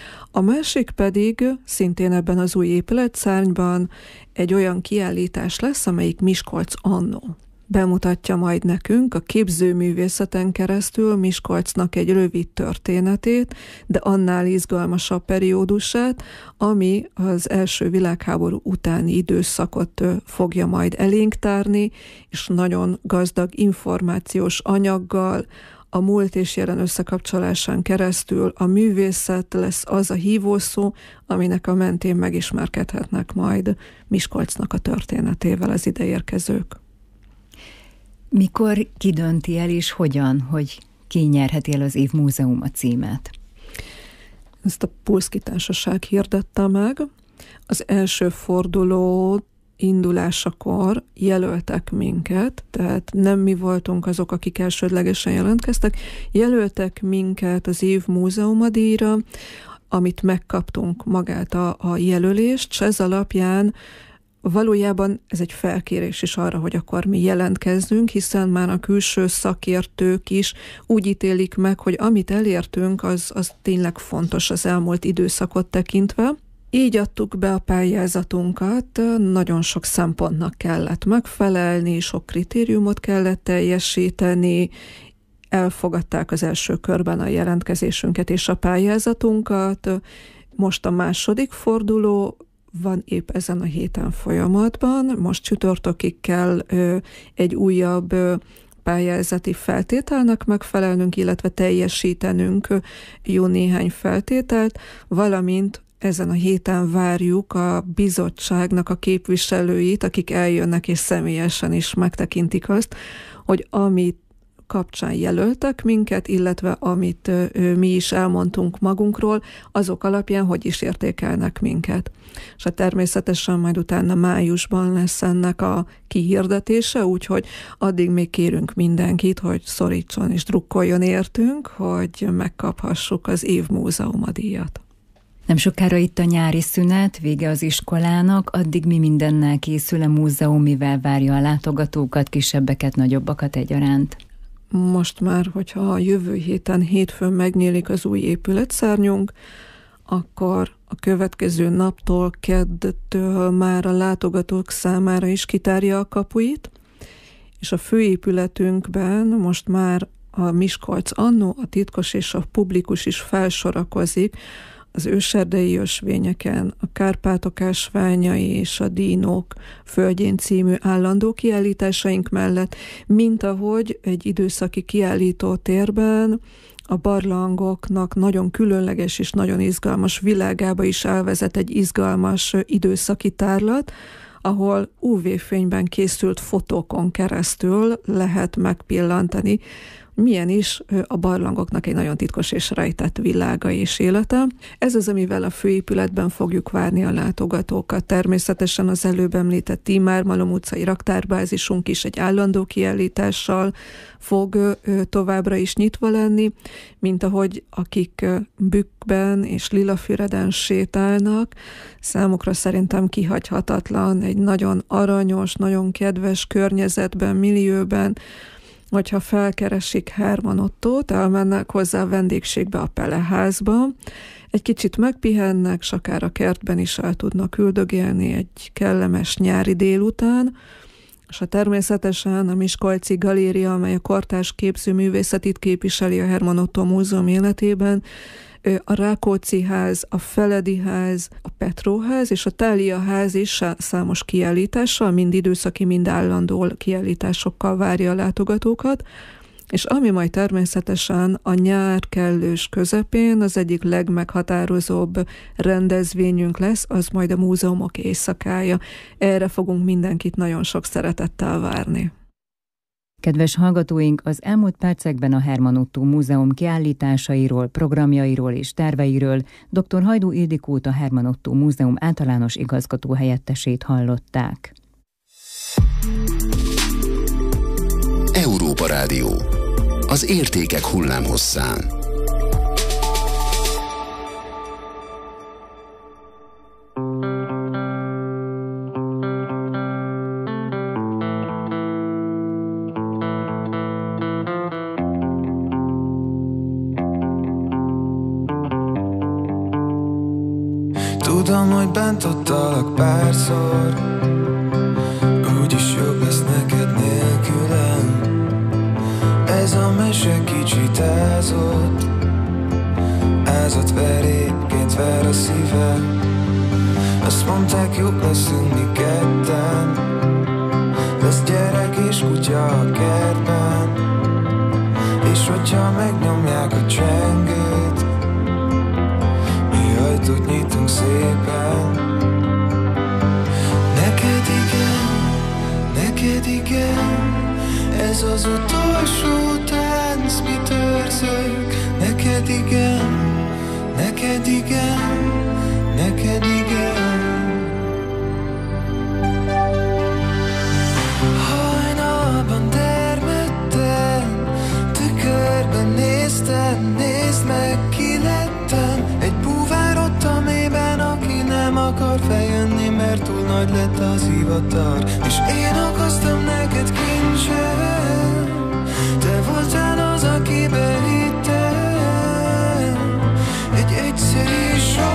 A másik pedig szintén ebben az új épületszárnyban egy olyan kiállítás lesz, amelyik Miskolc annó bemutatja majd nekünk a képzőművészeten keresztül Miskolcnak egy rövid történetét, de annál izgalmasabb periódusát, ami az első világháború utáni időszakot fogja majd elénk tárni, és nagyon gazdag információs anyaggal, a múlt és jelen összekapcsolásán keresztül a művészet lesz az a hívószó, aminek a mentén megismerkedhetnek majd Miskolcnak a történetével az ideérkezők. Mikor kidönti el és hogyan, hogy ki nyerheti el az év múzeuma címet? Ezt a Pulszky Társaság hirdette meg. Az első forduló indulásakor jelöltek minket, tehát nem mi voltunk azok, akik elsődlegesen jelentkeztek, jelöltek minket az év múzeumadíjra, amit megkaptunk magát a jelölést, és ez alapján valójában ez egy felkérés is arra, hogy akkor mi jelentkezzünk, hiszen már a külső szakértők is úgy ítélik meg, hogy amit elértünk, az tényleg fontos az elmúlt időszakot tekintve. Így adtuk be a pályázatunkat, nagyon sok szempontnak kellett megfelelni, sok kritériumot kellett teljesíteni, elfogadták az első körben a jelentkezésünket és a pályázatunkat. Most a második forduló van épp ezen a héten folyamatban, most csütörtökig kell egy újabb pályázati feltételnek megfelelnünk, illetve teljesítenünk jó néhány feltételt, valamint ezen a héten várjuk a bizottságnak a képviselőit, akik eljönnek és személyesen is megtekintik azt, hogy amit kapcsán jelöltek minket, illetve amit mi is elmondtunk magunkról, azok alapján hogy is értékelnek minket. És természetesen majd utána májusban lesz ennek a kihirdetése, úgyhogy addig még kérünk mindenkit, hogy szorítson és drukkoljon értünk, hogy megkaphassuk az év múzeumadíjat. Nem sokára itt a nyári szünet, vége az iskolának, addig mi mindennel készül a múzeum, mivel várja a látogatókat, kisebbeket, nagyobbakat egyaránt? Most már, hogyha a jövő héten hétfőn megnyílik az új épületszárnyunk, akkor a következő naptól, keddtől már a látogatók számára is kitárja a kapuit, és a főépületünkben most már a Miskolc Annó, a titkos és a publikus is felsorakozik az őserdei ösvényeken, a Kárpátok ásványai és a Dínók földjén című állandó kiállításaink mellett, mint ahogy egy időszaki kiállítótérben a barlangoknak nagyon különleges és nagyon izgalmas világába is elvezet egy izgalmas időszaki tárlat, ahol UV-fényben készült fotókon keresztül lehet megpillantani, milyen is a barlangoknak egy nagyon titkos és rejtett világa és élete. Ez az, amivel a főépületben fogjuk várni a látogatókat. Természetesen az előbb említett Tímár Malom utcai raktárbázisunk is egy állandó kiállítással fog továbbra is nyitva lenni, mint ahogy akik Bükkben és Lilafüreden sétálnak, számukra szerintem kihagyhatatlan egy nagyon aranyos, nagyon kedves környezetben, millióben, hogyha felkeresik Herman Ottót, elmennek hozzá a vendégségbe, a Peleházba, egy kicsit megpihennek, s akár a kertben is el tudnak üldögélni egy kellemes nyári délután, és természetesen a Miskolci Galéria, amely a kortárs képzőművészetit képviseli a Herman Ottó Múzeum életében, a Rákóczi ház, a Feledi ház, a Petróház és a Thália ház is számos kiállítással, mind időszaki, mind állandó kiállításokkal várja a látogatókat, és ami majd természetesen a nyár kellős közepén az egyik legmeghatározóbb rendezvényünk lesz, az majd a múzeumok éjszakája. Erre fogunk mindenkit nagyon sok szeretettel várni. Kedves hallgatóink, az elmúlt percekben a Herman Ottó Múzeum kiállításairól, programjairól és terveiről dr. Hajdú Ildikót, a Herman Ottó Múzeum általános igazgató helyettesét hallották. Európa Rádió. Az értékek hullámhosszán. Tudom, hogy bántottalak párszor, úgyis jobb lesz neked nélkülem. Ez a mese kicsit ázott verépként ver a szívem. Azt mondták, jobb leszünk mi ketten, lesz gyerek és kutya a kertben, és És hogyha megnyomják a csengőt, mi ajtót nyitunk szépen. Neked igen, ez az utolsó tánc, mi törzsök. Neked igen, neked igen, neked igen. Hajnalban termettem, tükörben néztem, nézd meg ki lettem. Egy búvár ott a mélyben, aki nem akar feljönni, mert túl nagy lett az ivatar. És én okoztam neked kincsem, te voltál az, akibe hittem. Egy egyszerű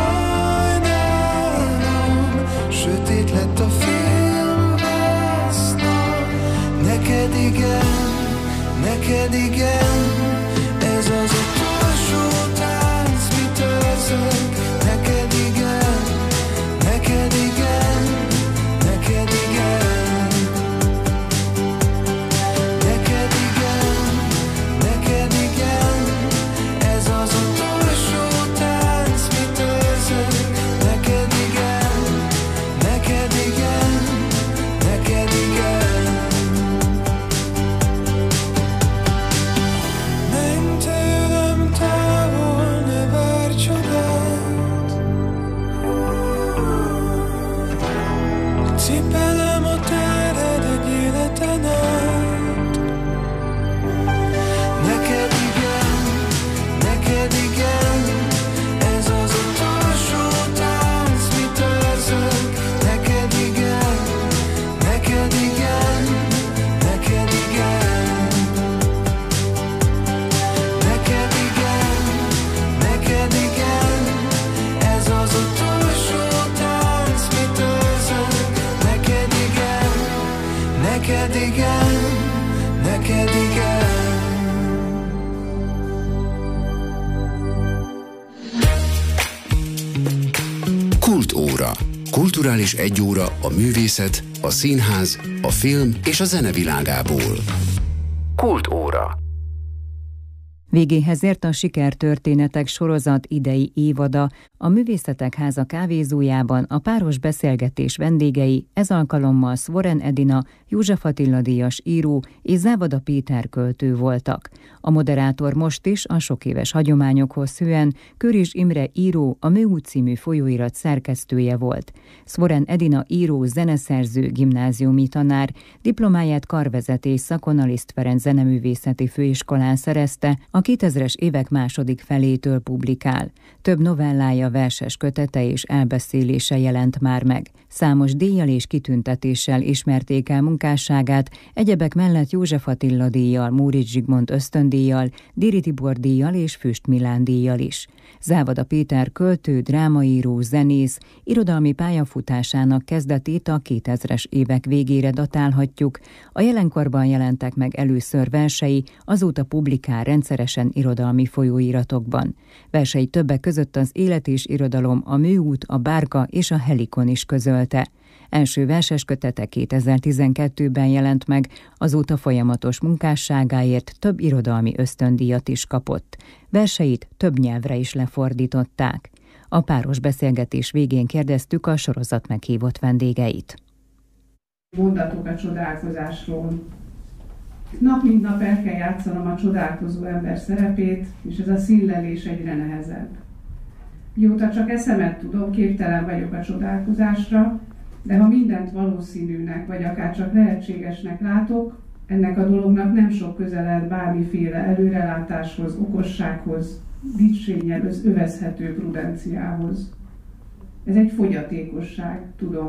sajnálom, sötét lett a filmvásznon. Neked igen, neked igen, ez az utolsó tánc, mi törzsök. Neked igen, neked igen, neked igen. Neked igen, neked igen, ez az utolsó tánc, mi törzsök. Neked igen, neked igen, neked igen. Menj tőlem távol, ne várj csodát. Cipelem a tered egy életen át. Neked igen, neked igen, ez az utolsó tánc, mi törzsök. Neked igen, neked igen, neked igen. Neked igen, neked igen, ez az utolsó tánc, mi törzsök. Neked igen, neked igen, neked igen. Kultóra. Kulturális egyóra a művészet, a színház, a film és a zene világából. Kultóra. Végéhez ért a Sikertörténetek sorozat idei évada. A Művészetek Háza kávézójában a páros beszélgetés vendégei ez alkalommal Szvoren Edina, József Attila díjas író és Závada Péter költő voltak. A moderátor most is a sokéves hagyományokhoz hűen Körizs Imre író, a Műút című folyóirat szerkesztője volt. Szvoren Edina író, zeneszerző, gimnáziumi tanár, diplomáját karvezetés szakon a Liszt Ferenc Zeneművészeti Főiskolán szerezte, a 2000-es évek második felétől publikál. Több novellája, verses kötete és elbeszélése jelent már meg. Számos díjjal és kitüntetéssel ismerték el munkásságát, egyebek mellett József Attila díjjal, Móricz Zsigmond ösztöndíjjal, Déri Tibor díjjal és Füst Milán díjjal is. Závada Péter költő, drámaíró, zenész, irodalmi pályafutásának kezdetét a 2000-es évek végére datálhatjuk. A jelenkorban jelentek meg először versei, azóta publikál rendszeresen irodalmi folyóiratokban. Versei többek között az Élet és irodalom, a Műút, a Bárka és a Helikon is közölte. Első verses kötete 2012-ben jelent meg, azóta folyamatos munkásságáért több irodalmi ösztöndíjat is kapott. Verseit több nyelvre is lefordították. A páros beszélgetés végén kérdeztük a sorozat meghívott vendégeit. Mondatok a csodálkozásról. Nap mint nap el kell játszanom a csodálkozó ember szerepét, és ez a színlelés egyre nehezebb. Mióta csak eszemet tudom, képtelen vagyok a csodálkozásra, de ha mindent valószínűnek, vagy akár csak lehetségesnek látok, ennek a dolognak nem sok köze lehet bármiféle előrelátáshoz, okossághoz, dicsérnnyel övezhető prudenciához. Ez egy fogyatékosság, tudom.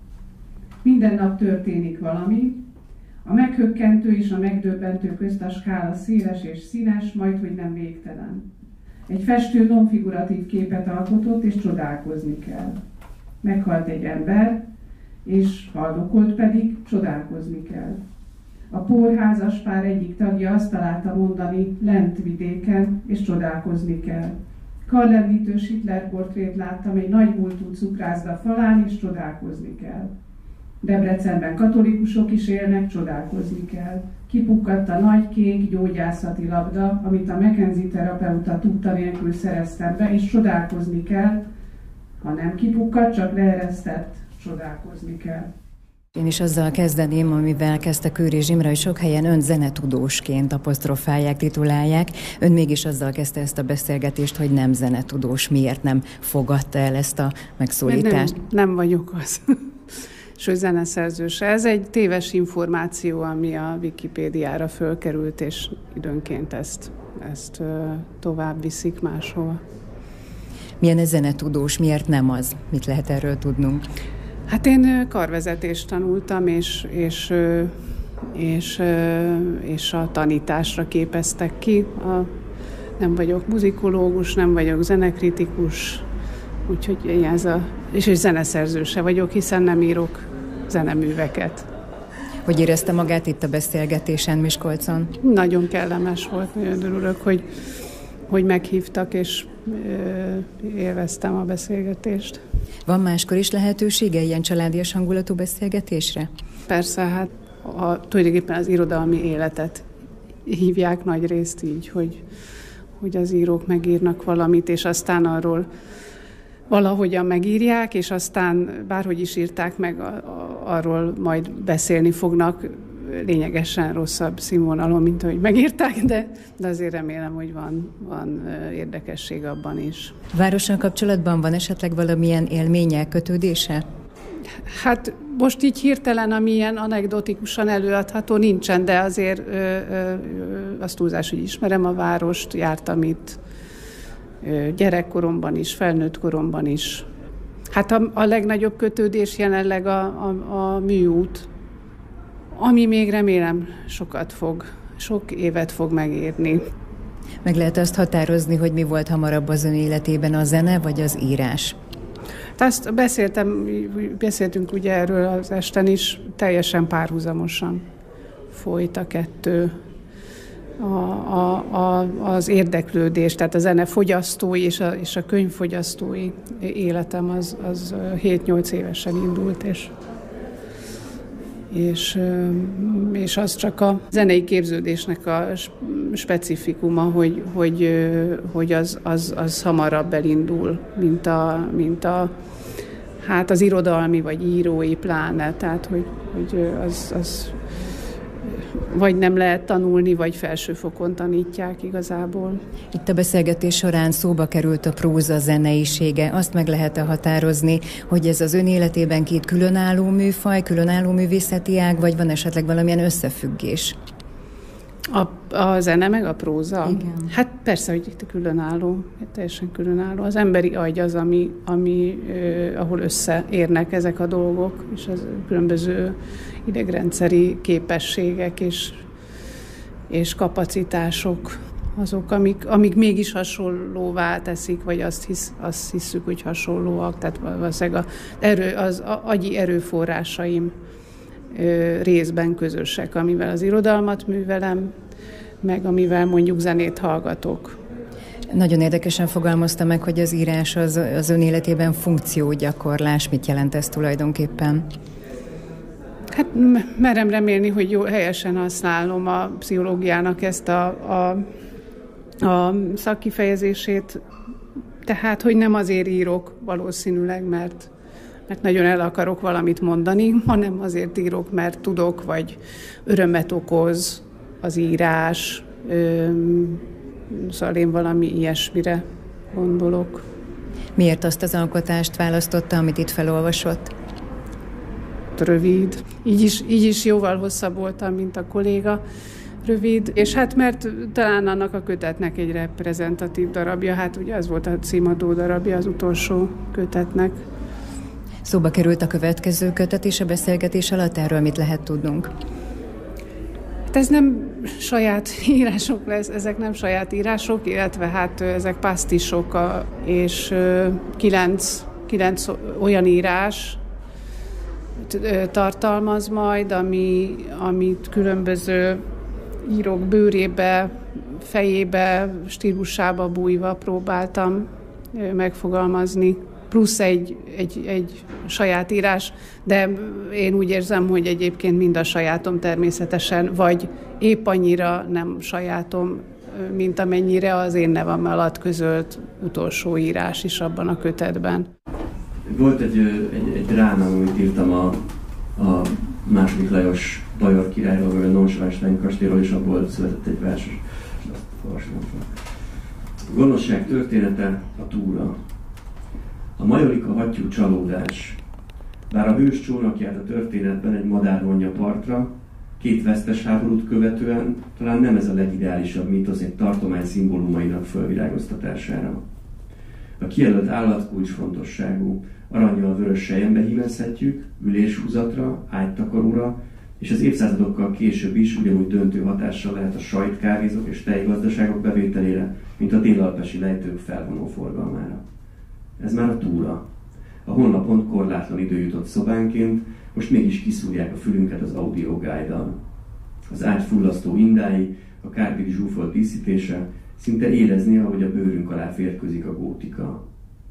Minden nap történik valami, a meghökkentő és a megdöbbentő közt a skála széles és színes, majdhogy nem végtelen. Egy festő nonfiguratív képet alkotott, és csodálkozni kell. Meghalt egy ember, és haldokolt pedig csodálkozni kell. A pórházas pár egyik tagja azt találta mondani lent vidéken, és csodálkozni kell. Karlendítős Hitler portrét láttam egy nagy múltú cukrászda falán, és csodálkozni kell. Debrecenben katolikusok is élnek, csodálkozni kell. Kipukkadt a nagy kék gyógyászati labda, amit a McKenzie terapeuta tudta nélkül szereztem be, és csodálkozni kell, ha nem kipukkadt, csak leeresztett, csodálkozni kell. Én is azzal kezdeném, amivel kezdte Kőrés Imre, hogy sok helyen ön zenetudósként apostrofálják, titulálják. Ön mégis azzal kezdte ezt a beszélgetést, hogy nem zenetudós. Miért nem fogadta el ezt a megszólítást? Nem vagyok az. És hogy zeneszerzőse. Ez egy téves információ, ami a Wikipédiára fölkerült, és időnként ezt tovább viszik máshova. Milyen ez zenetudós? Miért nem az? Mit lehet erről tudnunk? Hát én karvezetést tanultam, és a tanításra képeztek ki. Nem vagyok muzikológus, nem vagyok zenekritikus, úgyhogy és zeneszerző se vagyok, hiszen nem írok zeneműveket. Hogy érezte magát itt a beszélgetésen Miskolcon? Nagyon kellemes volt, nagyon örülök, hogy meghívtak, és élveztem a beszélgetést. Van máskor is lehetősége ilyen családias hangulatú beszélgetésre? Persze, hát tulajdonképpen az irodalmi életet hívják nagy részt így, hogy az írók megírnak valamit, és aztán arról valahogyan megírják, és aztán bárhogy is írták meg, arról majd beszélni fognak lényegesen rosszabb színvonalon, mint ahogy megírták, de azért remélem, hogy van érdekesség abban is. Várossal kapcsolatban van esetleg valamilyen élménye, kötődése? Hát most így hirtelen, ami ilyen anekdotikusan előadható, nincsen, de azért az túlzás, hogy ismerem a várost, jártam itt gyerekkoromban is, felnőtt koromban is. Hát a legnagyobb kötődés jelenleg a műút, ami még remélem sok évet fog megérni. Meg lehet azt határozni, hogy mi volt hamarabb az ön életében, a zene vagy az írás? Azt beszéltünk ugye erről az esten is, teljesen párhuzamosan folyt a kettő. Az érdeklődés, tehát a zenefogyasztói és a könyvfogyasztói életem az 7-8 évesen indult, és az csak a zenei képződésnek a specifikuma, hogy az hamarabb elindul, mint az irodalmi vagy írói pláne, tehát hogy az vagy nem lehet tanulni, vagy felsőfokon tanítják igazából. Itt a beszélgetés során szóba került a próza zeneisége. Azt meg lehet-e határozni, hogy ez az ön életében két különálló műfaj, különálló művészeti ág, vagy van esetleg valamilyen összefüggés? A zene meg a próza? Igen. Hát persze, hogy itt különálló, teljesen különálló. Az emberi agy az, ahol összeérnek ezek a dolgok, és az különböző idegrendszeri képességek és kapacitások azok, amik mégis hasonlóvá teszik, vagy azt hiszük, hogy hasonlóak. Tehát valószínűleg az agyi erőforrásaim részben közösek, amivel az irodalmat művelem, meg amivel mondjuk zenét hallgatok. Nagyon érdekesen fogalmazta meg, hogy az írás az ön életében funkciógyakorlás. Mit jelent ez tulajdonképpen? Hát merem remélni, hogy jól helyesen használom a pszichológiának ezt a szakkifejezését, tehát, hogy nem azért írok valószínűleg, mert nagyon el akarok valamit mondani, hanem azért írok, mert tudok, vagy örömet okoz az írás, szóval én valami ilyesmire gondolok. Miért azt az alkotást választotta, amit itt felolvasott? Rövid. Így is jóval hosszabb voltam, mint a kolléga. Rövid, és hát mert talán annak a kötetnek egy reprezentatív darabja, hát ugye az volt a címadó darabja az utolsó kötetnek. Szóba került a következő kötet és a beszélgetés alatt, erről mit lehet tudnunk? Hát ez nem saját írások lesz, ezek nem saját írások, illetve hát ezek pásztisok, és 9 olyan írás tartalmaz majd, amit különböző írók bőrébe, fejébe, stílusába bújva próbáltam megfogalmazni. plusz egy saját írás, de én úgy érzem, hogy egyébként mind a sajátom természetesen, vagy épp annyira nem sajátom, mint amennyire az én nevem alatt közölt utolsó írás is abban a kötetben. Volt egy drámám, amit írtam a II. Lajos bajor királyról, vagy a Neuschwanstein kastélyról, és abból született egy vers, és azt olvastam fel. A gonoszság története a túra. A majorika hattyú csalódás. Bár a hős csónakját a történetben egy madár vonja partra, 2 vesztes háborút követően talán nem ez a legideálisabb mítosz egy tartomány szimbólumainak fölvirágoztatására. A kijelölt állat kulcsfontosságú, arannyal vörös selyembe hímezhetjük, üléshúzatra, ágytakaróra, és az évszázadokkal később is ugyanúgy döntő hatással lehet a sajtkávézók és tejgazdaságok bevételére, mint a délalpesi lejtők felvonó forgalmára. Ez már a túra. A honlapon korlátlan idő jutott szobánként, most mégis kiszúrják a fülünket az audio guide-dal. Az ágy fullasztó indái, a kárpit zsúfolt díszítése, szinte érezni, ahogy a bőrünk alá férkőzik a gótika.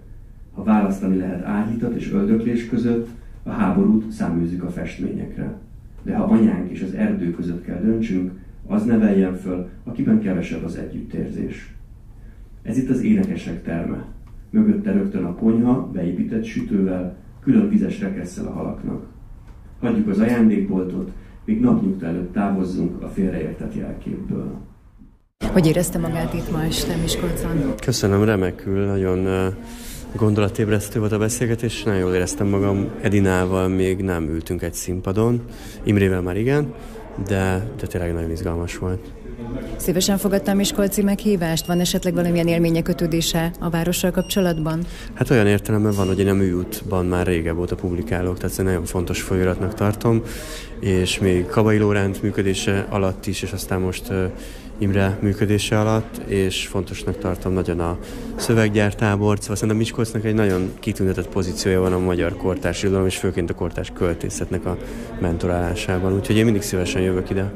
Ha választani lehet áhítat és öldöklés között, a háborút száműzzük a festményekre. De ha anyánk és az erdő között kell döntsünk, az neveljen föl, akiben kevesebb az együttérzés. Ez itt az énekesek terme. Mögötte rögtön a konyha, beépített sütővel, külön vizes rekesszel a halaknak. Hagyjuk az ajándékboltot, míg napnyugta előtt távozzunk a félreértett jelképből. Hogy érezte magát itt ma este Miskolcon? Köszönöm, remekül, nagyon gondolatébresztő volt a beszélgetés, nagyon jól éreztem magam. Edinával még nem ültünk egy színpadon, Imrével már igen, de tényleg nagyon izgalmas volt. Szívesen fogadta a miskolci meghívást? Van esetleg valamilyen élménye, kötődése a várossal kapcsolatban? Hát olyan értelemben van, hogy én a Műútban már régebb óta publikálok, tehát ez nagyon fontos folyóiratnak tartom, és még Kabai Lóránt működése alatt is, és aztán most Imre működése alatt, és fontosnak tartom nagyon a szöveggyártábort, szóval szerintem Miskolcnak egy nagyon kitüntetett pozíciója van a magyar kortárs irodalom, és főként a kortárs költészetnek a mentorálásában, úgyhogy én mindig szívesen jövök ide.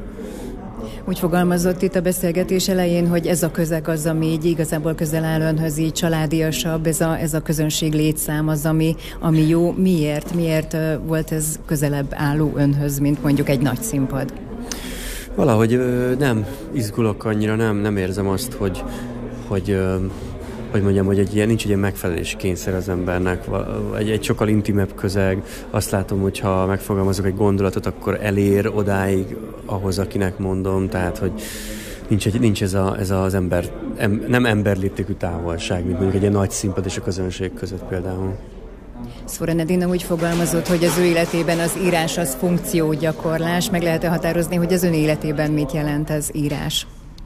Úgy fogalmazott itt a beszélgetés elején, hogy ez a közeg az, ami így igazából közel áll önhöz, így családiasabb, ez a közönség létszám az, ami jó. Miért volt ez közelebb álló önhöz, mint mondjuk egy nagy színpad? Valahogy nem izgulok annyira, nem érzem azt, hogy mondjam, hogy nincs egy ilyen megfelelési kényszer az embernek, egy sokkal intimebb közeg. Azt látom, hogy ha megfogalmazok egy gondolatot, akkor elér odáig ahhoz, akinek mondom, tehát hogy nincs ez az ember, nem emberléptékű távolság, mint mondjuk egy ilyen nagy színpad és a közönség között például. Szóran Edina úgy fogalmazott, hogy az ő életében az írás az funkciógyakorlás. Meg lehet-e határozni, hogy az ön életében mit jelent az írás?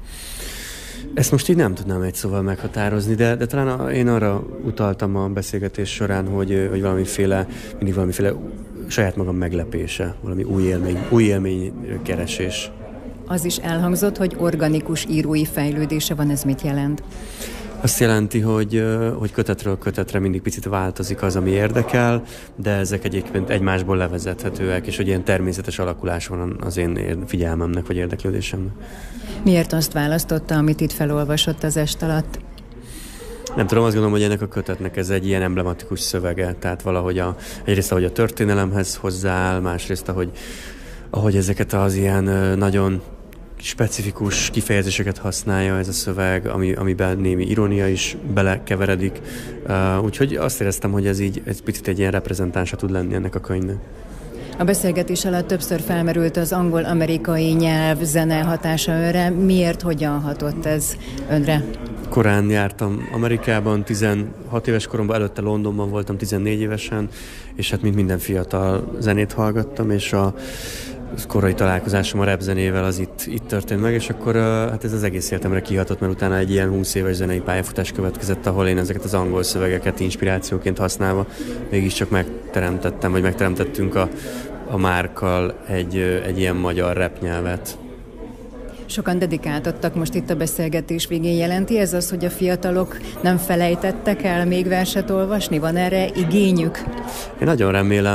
Ezt most így nem tudnám egy szóval meghatározni, de talán én arra utaltam a beszélgetés során, hogy mindig valamiféle saját magam meglepése, valami új élmény keresés. Az is elhangzott, hogy organikus írói fejlődése van, ez mit jelent? Azt jelenti, hogy kötetről kötetre mindig picit változik az, ami érdekel, de ezek egyébként egymásból levezethetőek, és hogy ilyen természetes alakulás van az én figyelmemnek vagy érdeklődésemnek. Miért azt választotta, amit itt felolvasott az est alatt? Nem tudom, azt gondolom, hogy ennek a kötetnek ez egy ilyen emblematikus szövege, tehát valahogy egyrészt ahogy a történelemhez hozzááll, másrészt ahogy ezeket az ilyen nagyon specifikus kifejezéseket használja ez a szöveg, amiben némi irónia is belekeveredik. Úgyhogy azt éreztem, hogy ez picit egy ilyen reprezentánsa tud lenni ennek a könyvnek. A beszélgetés alatt többször felmerült az angol-amerikai nyelv, zene hatása önre. Miért, hogyan hatott ez önre? Korán jártam Amerikában, 16 éves koromban, előtte Londonban voltam 14 évesen, és hát mint minden fiatal zenét hallgattam, és a korai találkozásom a rap zenével az itt történt meg, és akkor hát ez az egész életemre kihatott, mert utána egy ilyen 20 éves zenei pályafutás következett, ahol én ezeket az angol szövegeket inspirációként használva mégiscsak megteremtettünk a Márkkal egy ilyen magyar rap nyelvet. Sokan dedikáltattak most itt a beszélgetés végén. Jelenti ez az, hogy a fiatalok nem felejtettek el még verset olvasni? Van erre igényük? Én nagyon remélem.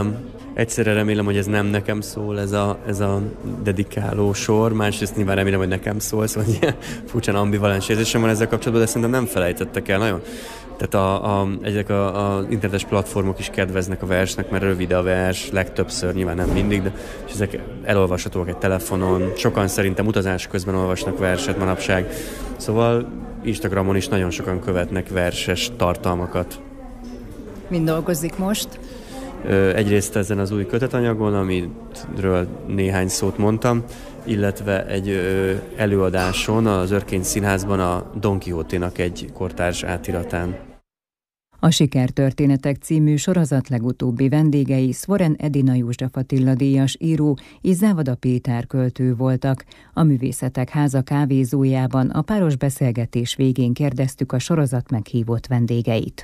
egyszerre remélem, hogy ez nem nekem szól, ez a dedikáló sor, másrészt nyilván remélem, hogy nekem szól, szóval ilyen furcsán ambivalens érzésem van ezzel kapcsolatban, de szerintem nem felejtettek el nagyon. Tehát ezek az internetes platformok is kedveznek a versnek, mert rövid a vers, legtöbbször, nyilván nem mindig, de és ezek elolvashatóak egy telefonon. Sokan szerintem utazás közben olvasnak verset manapság. Szóval Instagramon is nagyon sokan követnek verses tartalmakat. Mind dolgozik most? Egyrészt ezen az új kötetanyagon, amiről néhány szót mondtam, illetve egy előadáson az Örkény Színházban a Don Quixote-nak egy kortárs átiratán. A Sikertörténetek című sorozat legutóbbi vendégei Szvoren Edina József Attila díjas író és Závada Péter költő voltak. A Művészetek Háza kávézójában a páros beszélgetés végén kérdeztük a sorozat meghívott vendégeit.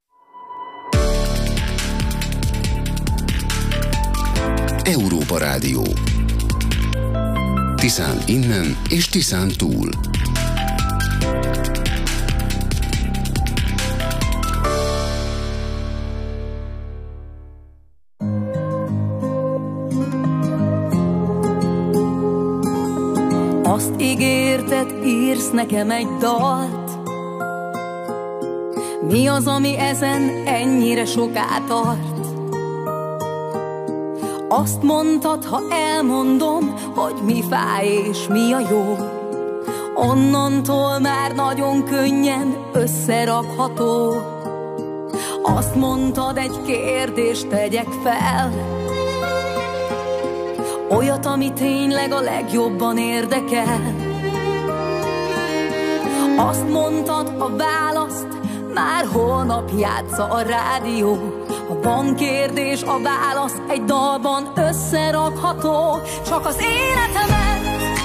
Európa Rádió. Tiszán innen és Tiszán túl. Azt ígérted, írsz nekem egy dalt. Mi az, ami ezen ennyire soká tart? Azt mondtad, ha elmondom, hogy mi fáj és mi a jó, onnantól már nagyon könnyen összerakható. Azt mondtad, egy kérdést tegyek fel, olyat, ami tényleg a legjobban érdekel. Azt mondtad, a választ már holnap játsza a rádió. Ha van kérdés, a válasz egy dalban összerakható. Csak az életemet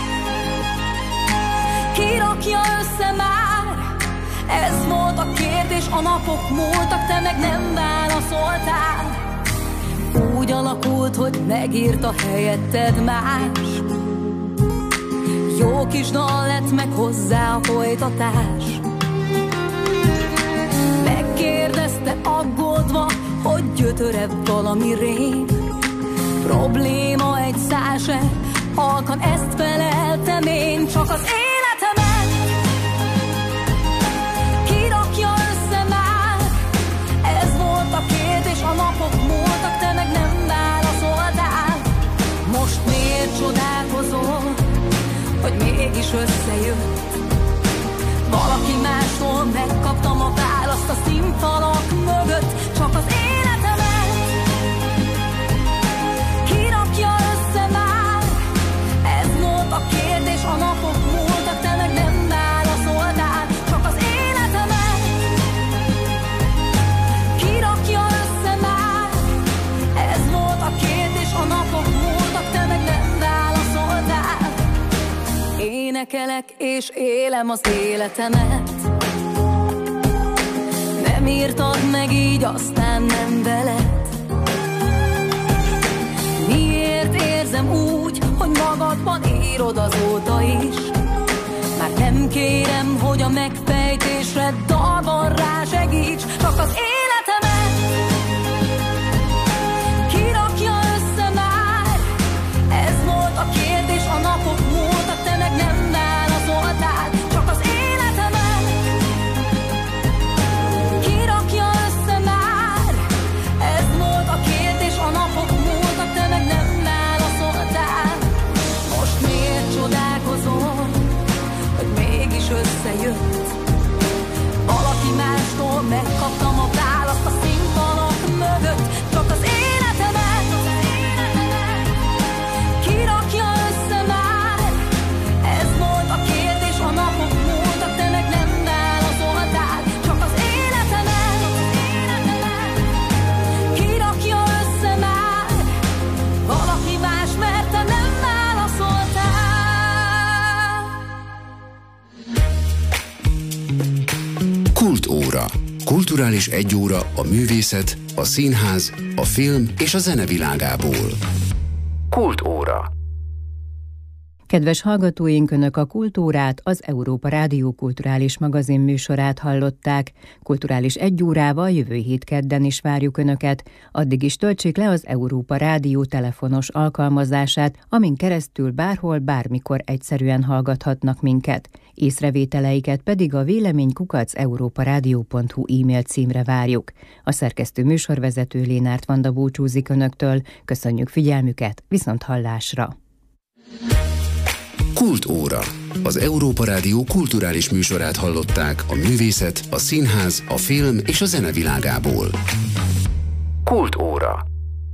kirakja össze már. Ez volt a kérdés, a napok múltak, te meg nem válaszoltál. Úgy alakult, hogy megírta helyetted más. Jó kis dal lett, meg hozzá a folytatás. Megkérdezte aggódva, hogy gyötörebb valami rém. Probléma egy szál se, halkan ezt feleltem én. Csak az életemet kirakja össze már. Ez volt a kérdés, a napok múltak, te meg nem válaszoltál. Most miért csodálkozol, hogy mégis összejött? Valaki mástól megkaptam a választ a színfalak mögött. Csak az életemet kirakja össze már. Ez volt a kérdés, a napok múltak, te meg nem válaszoltál. Csak az életemet kirakja össze már. Ez volt a kérdés, a napok múltak, te meg nem válaszoltál. Énekelek és élem az életemet. Nem írtad meg így, aztán nem veled. Miért érzem úgy, hogy magadban írod azóta is? Már nem kérem, hogy a megfejtésre dalban rásegíts. Csak az életemet kirakja össze már. Ez volt a kérdés, a napok múltak, te meg nem válaszoltál. Csak az életemet kirakja össze már. Ez volt a kérdés, a napok múltak, te meg nem válaszoltál. Most miért csodálkozol, hogy mégis összejött? Valaki mástól megkaptam a választ a színfalak mögött. Csak az életemet kirakja össze már. Ez volt a kérdés, a napok múltak, te meg nem válaszoltál. Csak az életemet kirakja össze már. Valaki más, mert te nem válaszoltál. Kultóra. Kulturális egyóra a művészet, a színház, a film és a zene világából. Kultóra. Kedves hallgatóink, Önök a Kultúrát, az Európa Rádió kulturális magazin műsorát hallották. Kulturális 1 órával jövő hét kedden is várjuk Önöket. Addig is töltsék le az Európa Rádió telefonos alkalmazását, amin keresztül bárhol, bármikor egyszerűen hallgathatnak minket. Észrevételeiket pedig a vélemény@europaradio.hu e-mail címre várjuk. A szerkesztő műsorvezető Lénárt Vanda búcsúzik Önöktől. Köszönjük figyelmüket, viszonthallásra! Kultóra. Az Európa Rádió kulturális műsorát hallották a művészet, a színház, a film és a zene világából. Kultóra.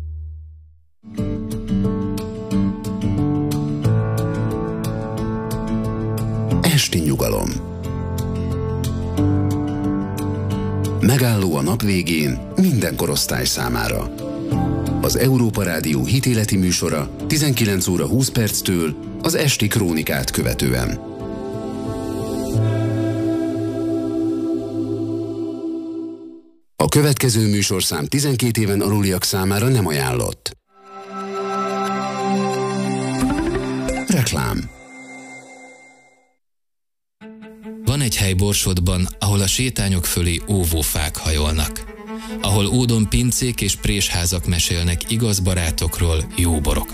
Esti nyugalom. Megálló a nap végén minden korosztály számára. Az Európa Rádió hitéleti műsora 19 óra 20 perctől az esti krónikát követően. A következő műsorszám 12 éven aluliak számára nem ajánlott. Reklám. Van egy hely Borsodban, ahol a sétányok fölé óvófák hajolnak. Ahol ódon pincék és présházak mesélnek igaz barátokról, jó borokról.